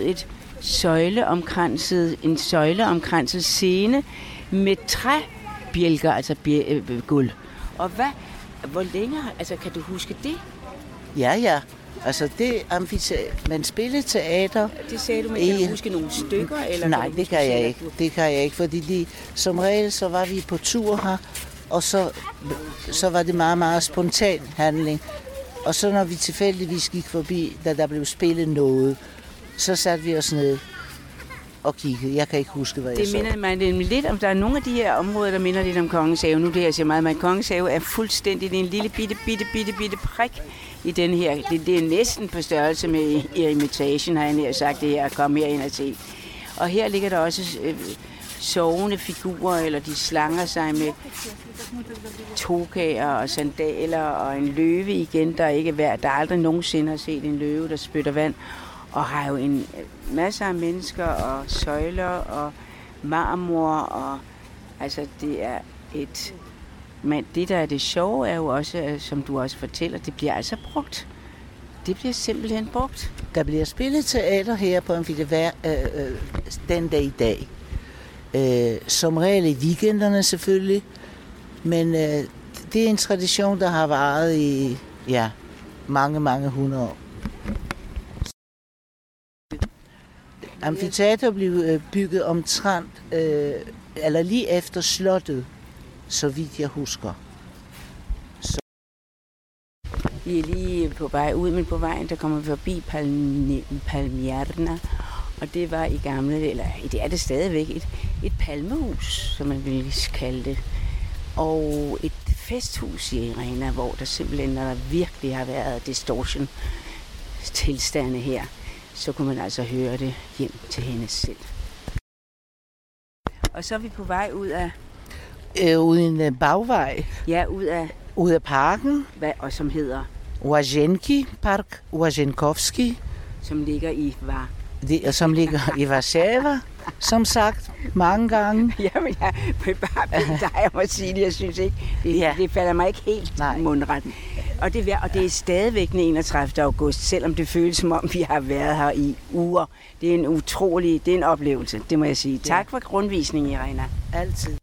en søjleomkranset scene med træbjælker, altså guld. Og hvor længe, kan du huske det? Ja. Altså det amfiteater, man spillede teater. Det sagde du, men kan du huske nogle stykker? Eller nej, det kan jeg ikke. Det kan jeg ikke, fordi som regel så var vi på tur her, og så var det meget, meget spontan handling. Og så når vi tilfældigvis gik forbi, da der blev spillet noget, så satte vi os ned og kiggede. Jeg kan ikke huske, hvad jeg så. Det minder mig lidt om, der er nogle af de her områder, der minder lidt om Kongens Have. Nu det jeg siger meget, men Kongens Have er fuldstændig, det er en lille bitte prik i den her. Det er næsten på størrelse med Eremitagen, har jeg nær sagt det her, at komme herind og se. Og her ligger der også sovende figurer, eller de slanger sig med tokaer og sandaler og en løve igen, der ikke er værd. Der aldrig nogensinde har set en løve, der spytter vand. og har jo en masser af mennesker og søjler og marmor, og altså det er et... Men det, der er det sjove, er jo også, som du også fortæller, det bliver altså brugt. Det bliver simpelthen brugt. Der bliver spillet teater her på Amfiteatret den dag i dag. Som regel i weekenderne selvfølgelig, men det er en tradition, der har varet i mange hundrede år. Amfiteatret blev bygget omtrent, eller lige efter slottet, så vidt jeg husker. Vi er lige på vej ud, men på vejen, der kommer vi forbi Palmierna, og det var i gamle, eller det er det stadigvæk, et palmehus, som man ville kalde det, og et festhus i Irena, hvor der simpelthen, når der virkelig har været distortion-tilstande her, så kunne man altså høre det hjem til hende selv. Og så er vi på vej ud af... Ud i en bagvej. Ja, ud af parken. Og som hedder? Łazienki Park, Łazienkovski. Som ligger i som ligger i Warszawa, som sagt, mange gange. Jamen, jeg vil bare bede dig om at sige det. Jeg synes ikke, det falder mig ikke helt mundret. Og det er stadigvæk den 31. august, selvom det føles som om, vi har været her i uger. Det er en oplevelse, det må jeg sige. Tak for grundvisningen, Irena. Altid.